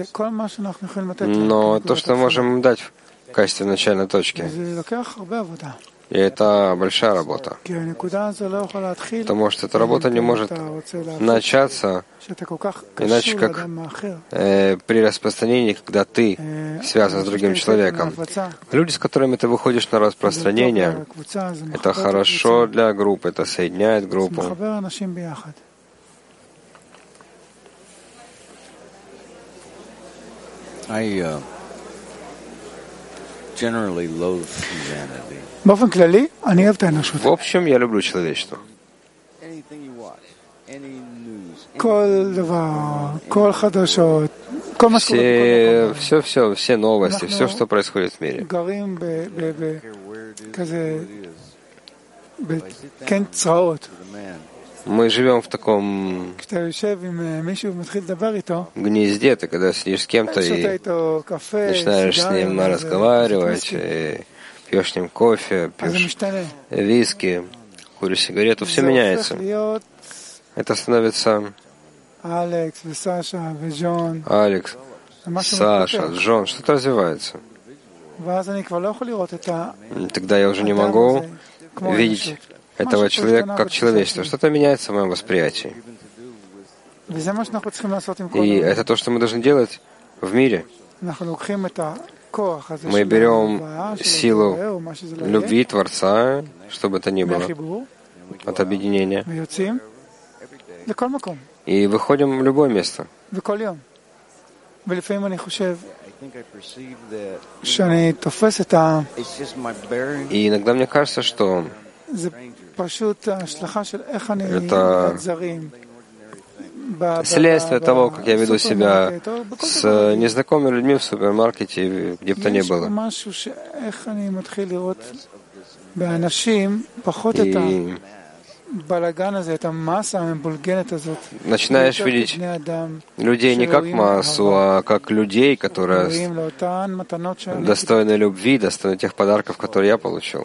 Но то, что мы можем им дать в качестве начальной точки, и это большая работа. Потому что эта работа не может начаться иначе, как э, при распространении, когда ты связан с другим человеком. Люди, с которыми ты выходишь на распространение, это хорошо для группы, это соединяет группу. I uh, generally loathe humanity. В общем, я люблю человечество. Все, все, все, все новости, все, что происходит в мире. Мы живем в таком гнезде, ты когда сидишь с кем-то и начинаешь с ним разговаривать, и пьешь с ним кофе, пьешь виски, куришь сигарету, все меняется. Это становится Алекс, Саша, Джон, что-то развивается. Тогда я уже не могу видеть этого человека как человечество. Что-то меняется в моем восприятии. И это то, что мы должны делать в мире. Мы берем силу любви Творца, чтобы это ни было, от объединения, и выходим в любое место. И иногда мне кажется, что это следствие того, как я веду себя с незнакомыми людьми в супермаркете, где бы то ни было. И начинаешь видеть людей не как массу, а как людей, которые достойны любви, достойны тех подарков, которые я получил.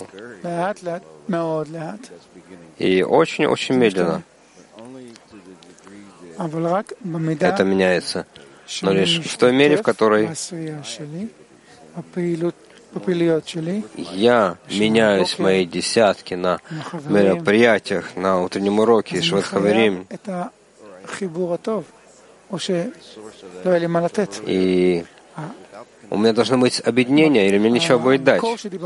И очень-очень медленно это меняется. Но лишь в той мере, в которой я меняюсь в моей десятке на мероприятиях, на утреннем уроке Шват Хаверим. И у меня должно быть объединение, или мне нечего будет дать.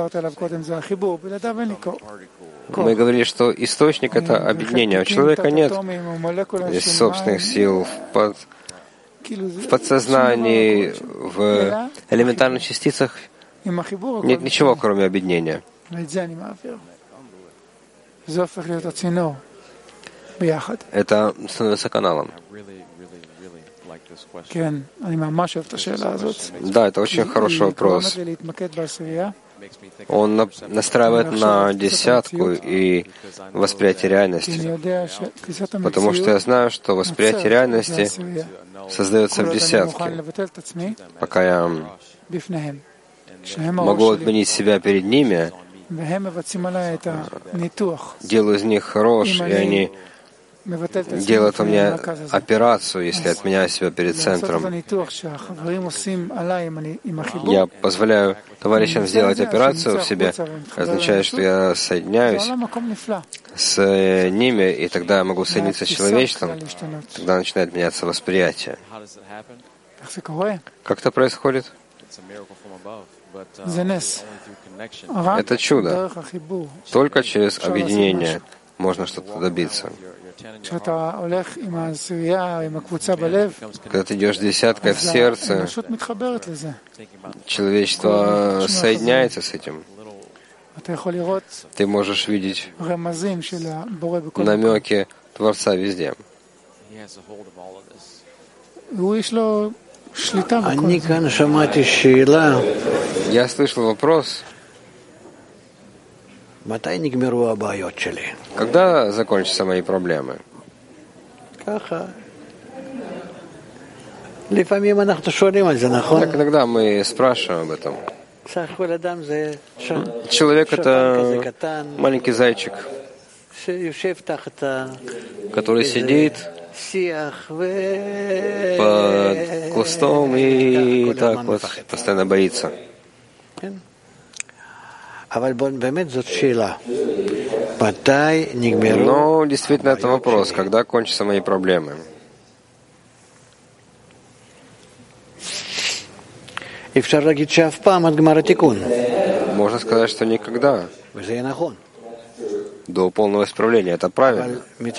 Мы говорили, что источник — это объединение. У человека нет собственных сил в, под... в подсознании, в элементарных частицах. Нет ничего, кроме объединения. Это становится каналом. Да, это очень хороший вопрос. Он на, настраивает на десятку и восприятие реальности. Потому что я знаю, что восприятие реальности создается в десятке. Пока я могу отменить себя перед ними, делаю из них рожь, и они делают у меня операцию, если отменяю себя перед центром. Я позволяю товарищам сделать операцию в себе, означает, что я соединяюсь с ними, и тогда я могу соединиться с человечеством, тогда начинает меняться восприятие. Как это происходит? Это чудо. Только через объединение можно что-то добиться. Когда ты идешь десяткой в сердце, человечество соединяется с этим. Ты можешь видеть намеки Творца везде. Я слышал вопрос, когда закончатся мои проблемы? Так иногда мы спрашиваем об этом. Человек — это маленький зайчик, который сидит под кустом и так вот постоянно боится. Но действительно это вопрос, когда кончатся мои проблемы. Можно сказать, что никогда. До полного исправления. Это правильно.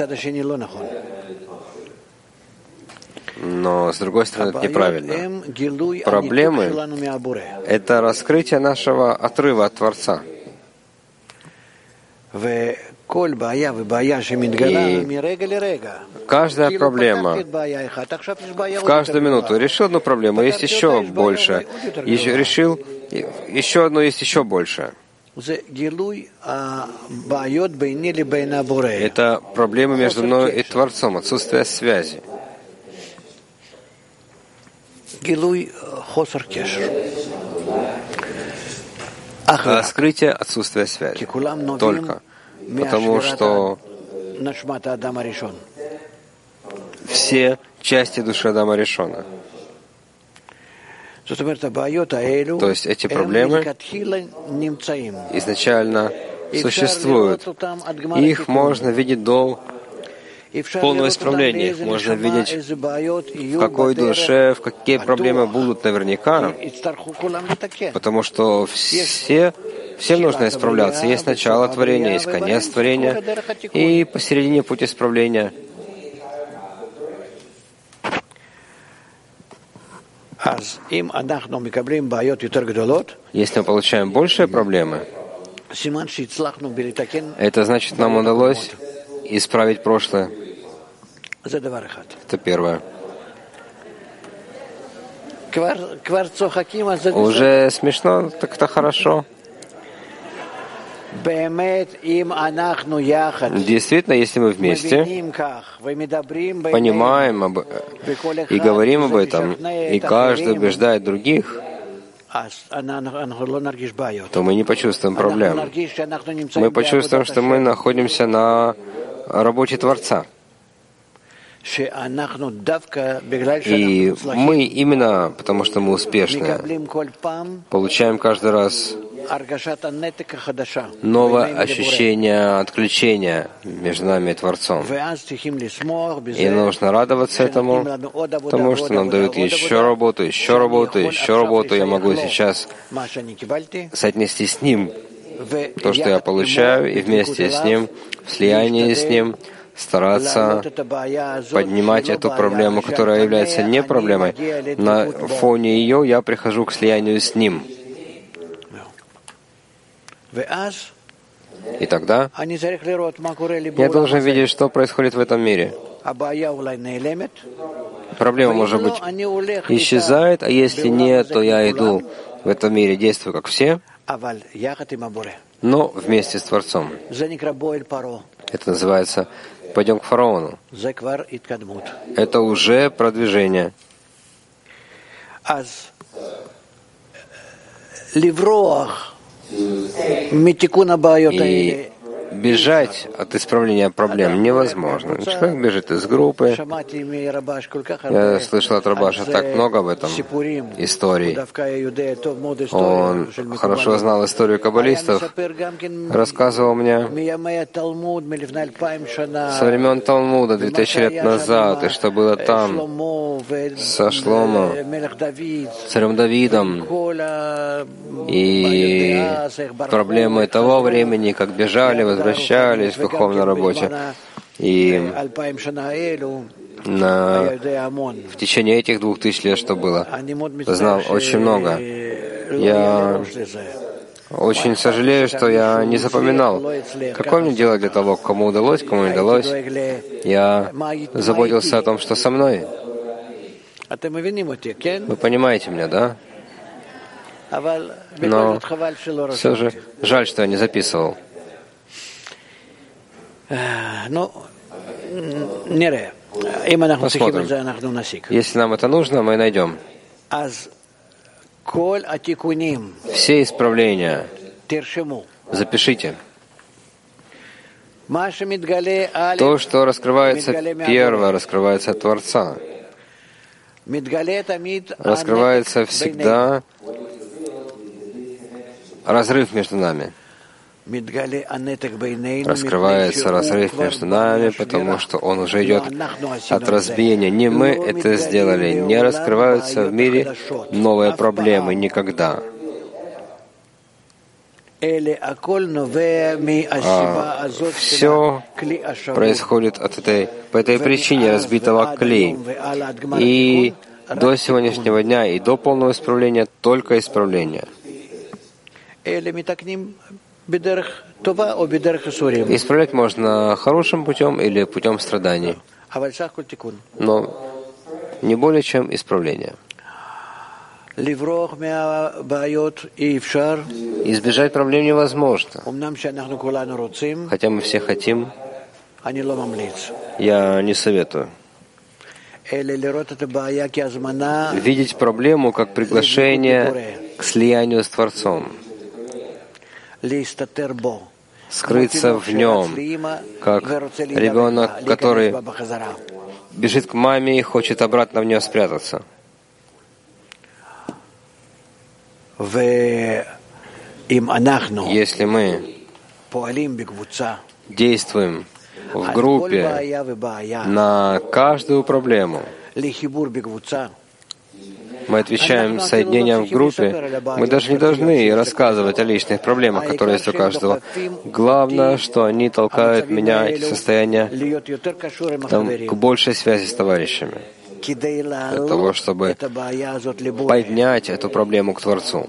Но, с другой стороны, это неправильно. Проблемы — это раскрытие нашего отрыва от Творца. И каждая проблема в каждую минуту решил одну проблему, есть еще больше. Еще решил еще одну, есть еще больше. Это проблема между мной и Творцом, отсутствие связи. Раскрытие отсутствия связи. Только потому, что все части души Адама Ришона. То есть эти проблемы изначально существуют. Их можно видеть до полного исправления. Их можно видеть, в какой душе, в какие проблемы будут наверняка, потому что все, всем нужно исправляться. Есть начало творения, есть конец творения, и посередине путь исправления. Если мы получаем большие проблемы, это значит, нам удалось исправить прошлое. Это первое. Уже смешно, так это хорошо. Действительно, если мы вместе понимаем об... и говорим об этом, и каждый убеждает других, то мы не почувствуем проблем. Мы почувствуем, что мы находимся на работе Творца. И мы именно, потому что мы успешны, получаем каждый раз новое ощущение отключения между нами и Творцом. И нужно радоваться этому, потому что нам дают еще работу, еще работу, еще работу. Я могу сейчас соотнести с Ним то, что я получаю, и вместе с Ним, в слиянии с Ним, стараться поднимать эту проблему, которая является не проблемой. На фоне ее я прихожу к слиянию с Ним. И тогда я должен видеть, что происходит в этом мире. Проблема, может быть, исчезает, а если нет, то я иду в этом мире, действую как все, но вместе с Творцом. Это называется «пойдем к фараону». Это уже продвижение. И бежать от исправления проблем невозможно. Человек бежит из группы. Я слышал от Рабаша так много об этом историй. Он хорошо знал историю каббалистов. Рассказывал мне со времен Талмуда, две тысячи лет назад, и что было там со Шломо, царем Давидом, и проблемы того времени, как бежали, возвращались в духовной работе. И на, в течение этих двух тысяч лет, что было, знал очень много. Я очень сожалею, что я не запоминал, какое мне дело для того, кому удалось, кому не удалось. Я заботился о том, что со мной. Вы понимаете меня, да? Но все же жаль, что я не записывал. Посмотрим. Если нам это нужно, мы найдем. Все исправления запишите. То, что раскрывается первое, раскрывается от Творца. Раскрывается всегда разрыв между нами. Раскрывается разрыв между нами, потому что он уже идет от разбиения. Не мы это сделали. Не раскрываются в мире новые проблемы никогда. А все происходит от этой, по этой причине разбитого клей. И до сегодняшнего дня, и до полного исправления только исправление. Исправлять можно хорошим путем или путем страданий, но не более чем исправление. Избежать проблем невозможно. Хотя мы все хотим, я не советую. Видеть проблему как приглашение к слиянию с Творцом, скрыться в нем, как ребенок, который бежит к маме и хочет обратно в нее спрятаться. Если мы действуем в группе на каждую проблему, мы отвечаем соединением в группе, мы даже не должны рассказывать о личных проблемах, которые есть у каждого. Главное, что они толкают меня, эти состояния, там, к большей связи с товарищами, для того, чтобы поднять эту проблему к Творцу,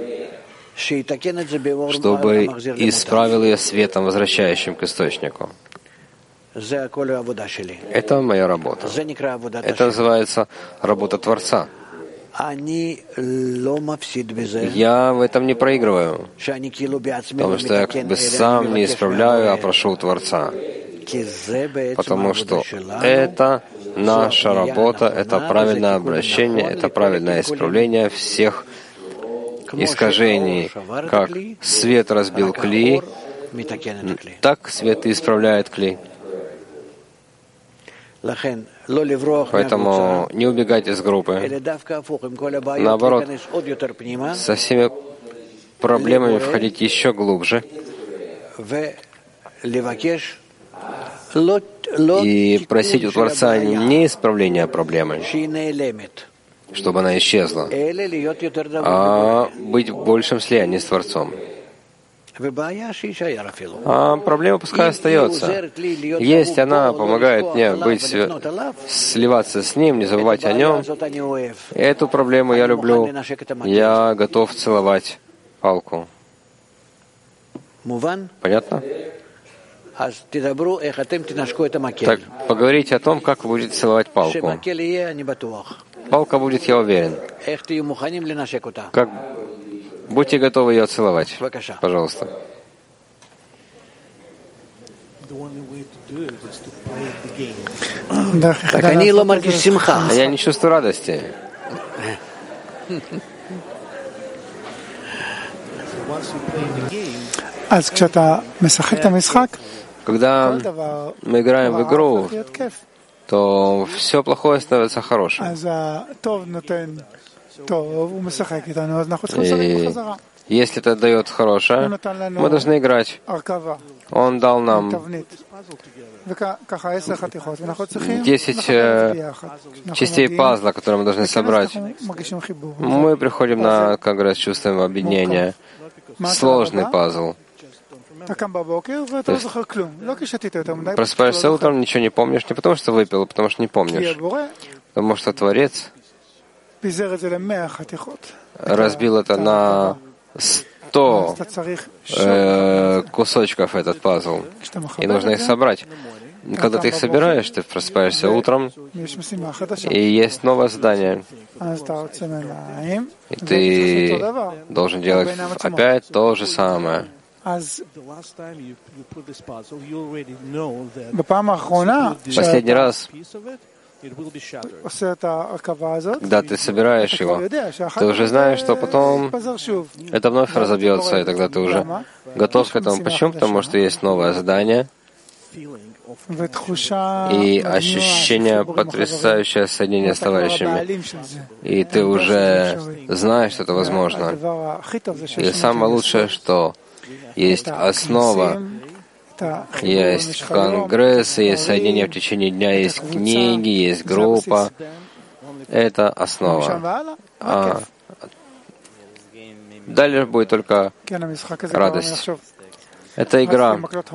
чтобы исправил ее светом, возвращающим к источнику. Это моя работа. Это называется работа Творца. Я в этом не проигрываю, потому что я как бы сам не исправляю, а прошу Творца. Потому что это наша работа, это правильное обращение, это правильное исправление всех искажений. Как свет разбил кли, так свет и исправляет кли. Поэтому не убегать из группы. Наоборот, со всеми проблемами входить еще глубже и просить у Творца не исправления проблемы, чтобы она исчезла, а быть в большем слиянии с Творцом. А проблема пускай остается. Есть она, помогает мне быть, сливаться с Ним, не забывать о Нем. Эту проблему я люблю. Я готов целовать палку. Понятно? Так, поговорите о том, как вы будете целовать палку. Палка будет, я уверен. Как Будьте готовы ее целовать. Пожалуйста. Так они ломарки симха. Я не чувствую радости. Когда мы играем в игру, то все плохое становится хорошим. И если это дает хорошее, мы должны играть. Он дал нам десять частей пазла, которые мы должны собрать. Мы приходим на конгресс с чувством объединения. Сложный пазл. Просыпаешься утром, ничего не помнишь, не потому что выпил, а потому что не помнишь. Потому что Творец разбил это на сто э, кусочков, этот пазл, и нужно их собрать. Когда ты их собираешь, ты просыпаешься утром, и есть новое задание. И ты должен делать опять то же самое. Последний раз, когда ты собираешь его, ты уже знаешь, что потом это вновь разобьется, и тогда ты уже готов к этому. Почему? Потому что есть новое задание и ощущение потрясающее соединение с товарищами. И ты уже знаешь, что это возможно. И самое лучшее, что есть основа, есть конгрессы, есть соединение в течение дня, есть книги, есть группа. Это основа. А далее будет только радость. Это игра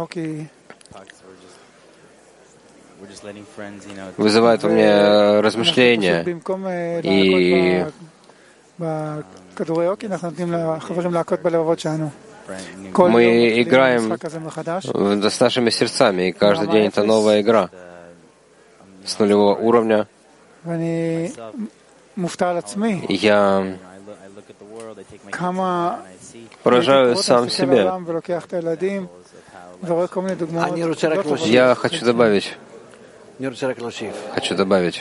вызывает у меня размышления. И Мы играем с нашими сердцами, и каждый день это новая игра с нулевого уровня. Я поражаюсь сам себе. Я хочу добавить, хочу добавить,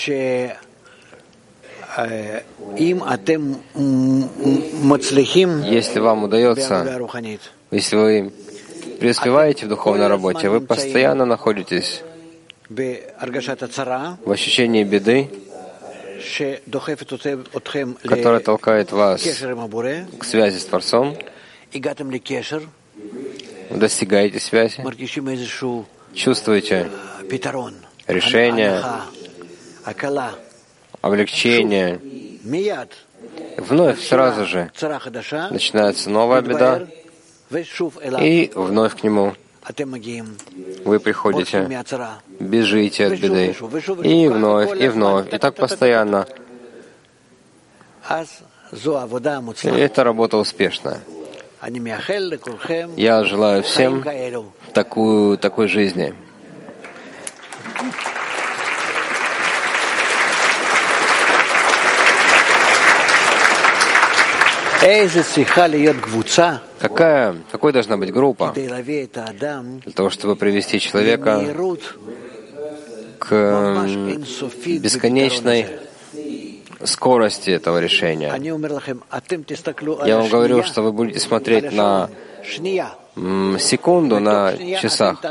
если вам удается, если вы преуспеваете в духовной работе, вы постоянно находитесь в ощущении беды, которая толкает вас к связи с Творцом, достигаете связи, чувствуете решение, облегчение. Вновь сразу же начинается новая беда, и вновь к нему вы приходите, бежите от беды, и вновь, и вновь, и так постоянно. И эта работа успешная. Я желаю всем такую, такой жизни. Какая, какой должна быть группа для того, чтобы привести человека к бесконечной скорости этого решения? Я вам говорю, что вы будете смотреть на секунду на часах,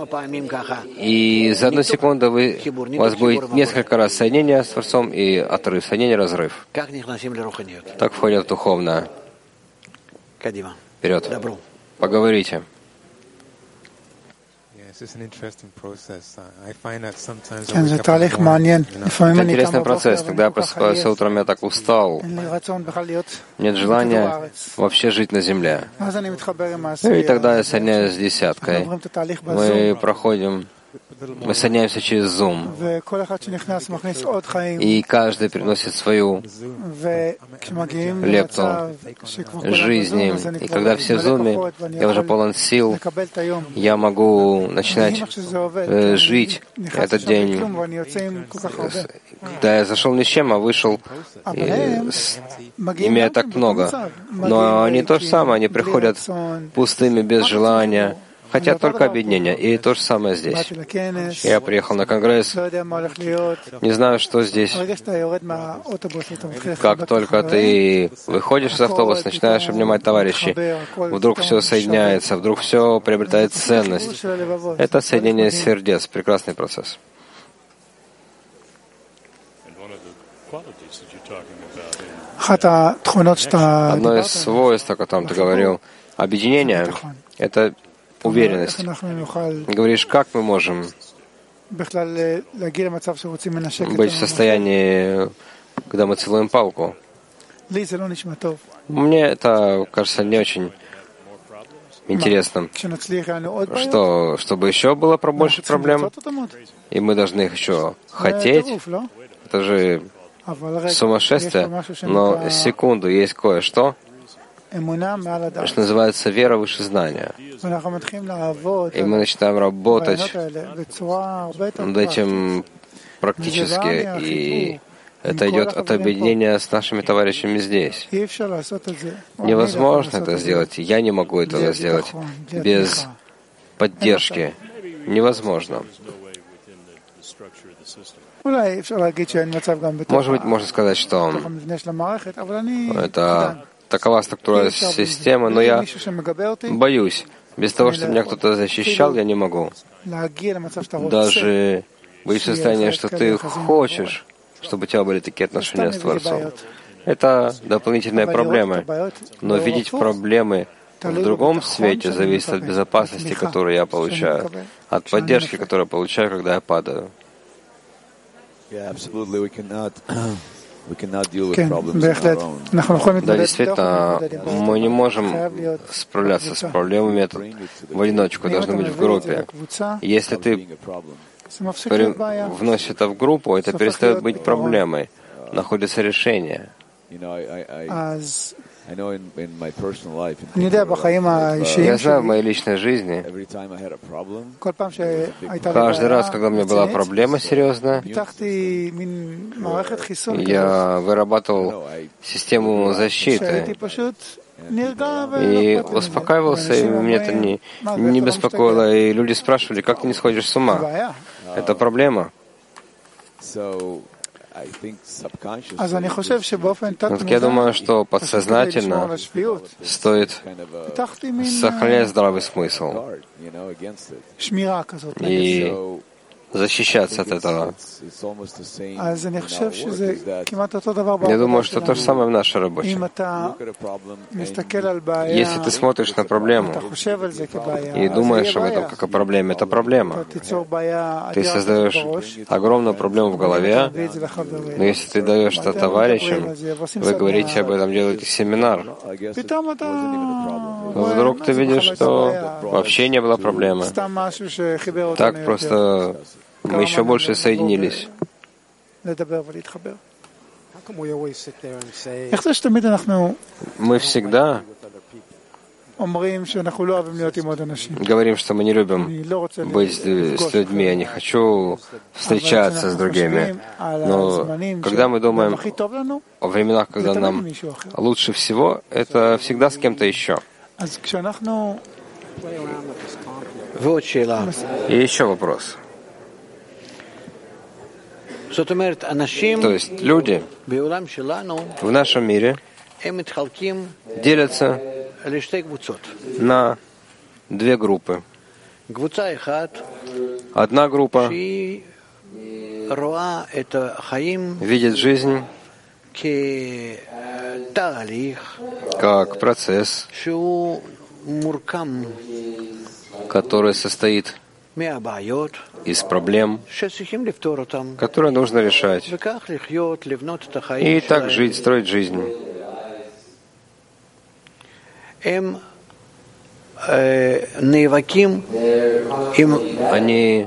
и за одну секунду вы, у вас будет несколько раз соединение с Творцом и отрыв, соединение, разрыв. Так входят в духовное. Вперед. Поговорите. Это интересный процесс. Когда я просыпаюсь утром, я так устал. Нет желания вообще жить на земле. И тогда я соединяюсь с десяткой. Мы проходим, мы соединяемся через Zoom. И каждый приносит свою лепту жизни. И когда все в Zoom, я уже полон сил, я могу начинать э, жить этот день. Когда я зашел ни с чем, а вышел, и, с, имея так много. Но они то же самое, они приходят пустыми, без желания, хотят только объединения. И то же самое здесь. Я приехал на конгресс, не знаю, что здесь. Как только ты выходишь из автобуса, начинаешь обнимать товарищей, вдруг все соединяется, вдруг все приобретает ценность. Это соединение сердец. Прекрасный процесс. Одно из свойств, о котором ты говорил, объединение — это уверенность. Говоришь, как мы можем быть в состоянии, когда мы целуем палку? Мне это кажется не очень интересным. Что, чтобы еще было побольше проблем, и мы должны их еще хотеть, это же сумасшествие. Но секунду, есть кое-что, что называется вера выше знания. И мы начинаем работать над этим практически, и это идет от объединения с нашими товарищами здесь. Невозможно это сделать. Я не могу этого сделать без поддержки. Невозможно. Может быть, можно сказать, что это такова структура системы, но я боюсь. Без того, чтобы меня кто-то защищал, я не могу. Даже быть в состоянии, что ты хочешь, чтобы у тебя были такие отношения с Творцом. Это дополнительные проблемы. Но видеть проблемы в другом свете зависит от безопасности, которую я получаю, от поддержки, которую я получаю, когда я падаю. Да, действительно, мы не можем справляться с проблемами в одиночку, должны быть в группе. Если ты вносишь это в группу, это перестает быть проблемой, находится решение. Я знаю в моей личной жизни, каждый раз, когда у меня была проблема серьезная, я вырабатывал систему защиты и успокаивался, и меня это не, не беспокоило. И люди спрашивали, как ты не сходишь с ума? Это проблема. Так я думаю, что подсознательно стоит сохранять здравый смысл и защищаться от этого. Я думаю, что то же самое в нашей работе. Если ты смотришь на проблему и думаешь об этом как о проблеме, это проблема. Ты создаешь огромную проблему в голове, но если ты даешь это товарищам, вы говорите об этом, делаете семинар, вдруг ты видишь, что вообще не было проблемы. Так просто мы еще больше соединились. Мы всегда говорим, что мы не любим быть с людьми, я не хочу встречаться с другими. Но когда мы думаем о временах, когда нам лучше всего, это всегда с кем-то еще. И еще вопрос. То есть люди в нашем мире делятся на две группы. Одна группа видит жизнь как процесс, который состоит из проблем, которые нужно решать. И так жить, строить жизнь. Они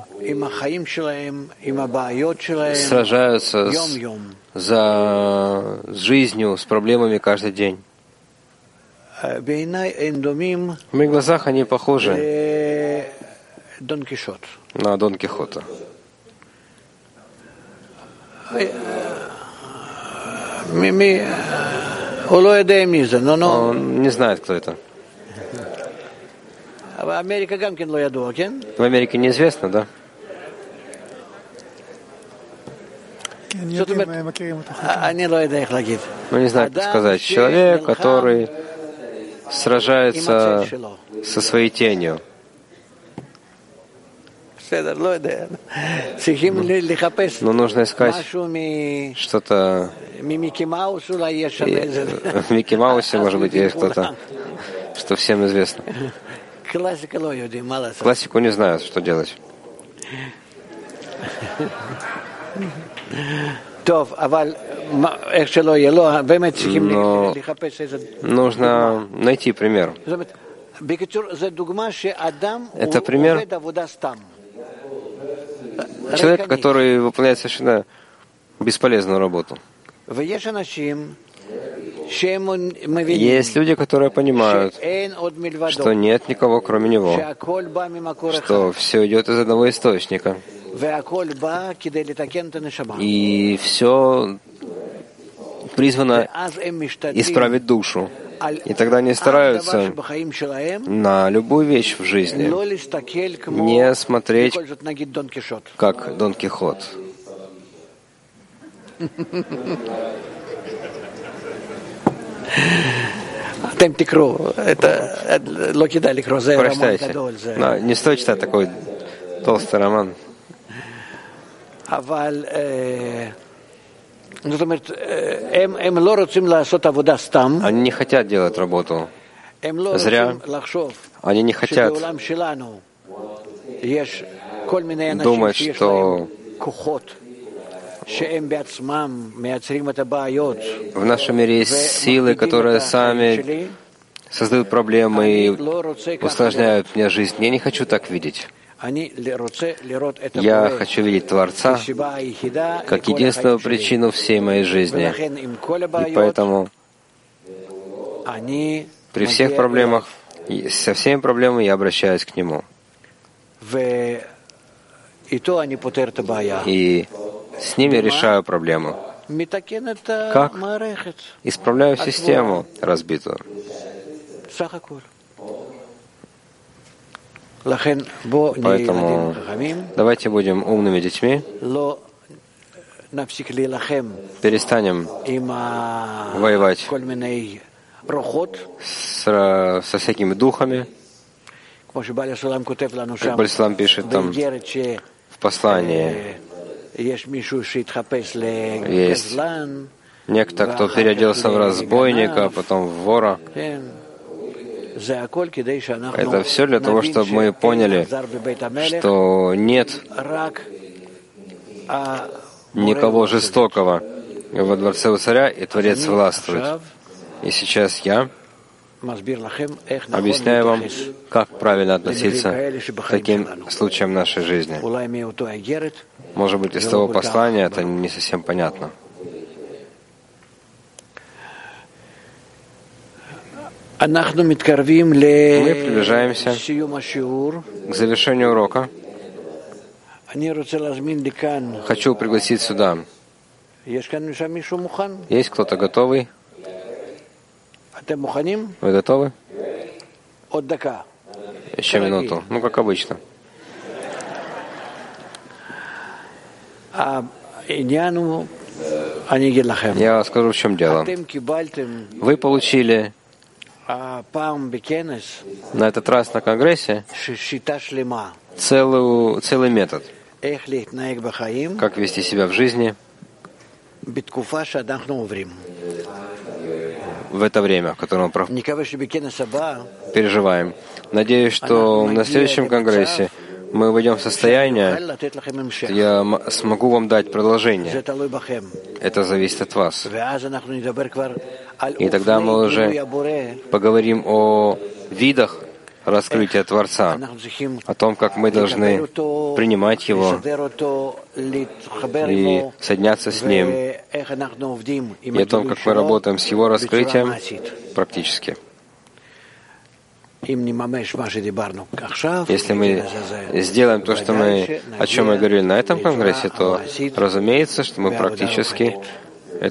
сражаются с, за жизнью, с проблемами каждый день. В моих глазах они похожи на Дон Кихота. Он не знает, кто это. В Америке неизвестно, да? Ну, не знаю, как сказать. Человек, который сражается со своей тенью. Но нужно искать что-то. В Микки Маусе, может быть, есть кто-то, что всем известно. Классику не знают, что делать. Но нужно найти пример. Это пример человека, который выполняет совершенно бесполезную работу. Есть люди, которые понимают, что нет никого, кроме него, что все идет из одного источника. И все призвано исправить душу. И тогда они стараются на любую вещь в жизни не смотреть как Дон Кихот. Прочитайте. Но не стоит читать такой толстый роман. Они не хотят делать работу зря. Они не хотят думать, что в нашем мире есть силы, которые сами создают проблемы и усложняют мне жизнь. Я не хочу так видеть. Я хочу видеть Творца как единственную причину всей моей жизни. И поэтому При всех проблемах, со всеми проблемами я обращаюсь к Нему. И с ними решаю проблему. Как? Исправляю систему разбитую. Поэтому давайте будем умными детьми, перестанем воевать с, со всякими духами. Как Баль-Салам пишет там в послании, есть некто, кто переоделся в разбойника, потом в вора. Это все для того, чтобы мы поняли, что нет никого жестокого во дворце у царя, и Творец властвует. И сейчас я объясняю вам, как правильно относиться к таким случаям нашей жизни. Может быть, из того послания это не совсем понятно. Мы приближаемся к завершению урока. Хочу пригласить сюда. Есть кто-то готовый? Вы готовы? Еще минуту. Ну, как обычно. Я скажу, в чем дело. Вы получили на этот раз на Конгрессе целую, целый метод, как вести себя в жизни в это время, в котором мы переживаем. Надеюсь, что на следующем Конгрессе мы войдем в состояние, я смогу вам дать продолжение. Это зависит от вас. И тогда мы уже поговорим о видах раскрытия Творца, о том, как мы должны принимать Его и соединяться с Ним, и о том, как мы работаем с Его раскрытием практически. Если мы сделаем то, что мы, о чем мы говорили на этом конгрессе, то, разумеется, что мы практически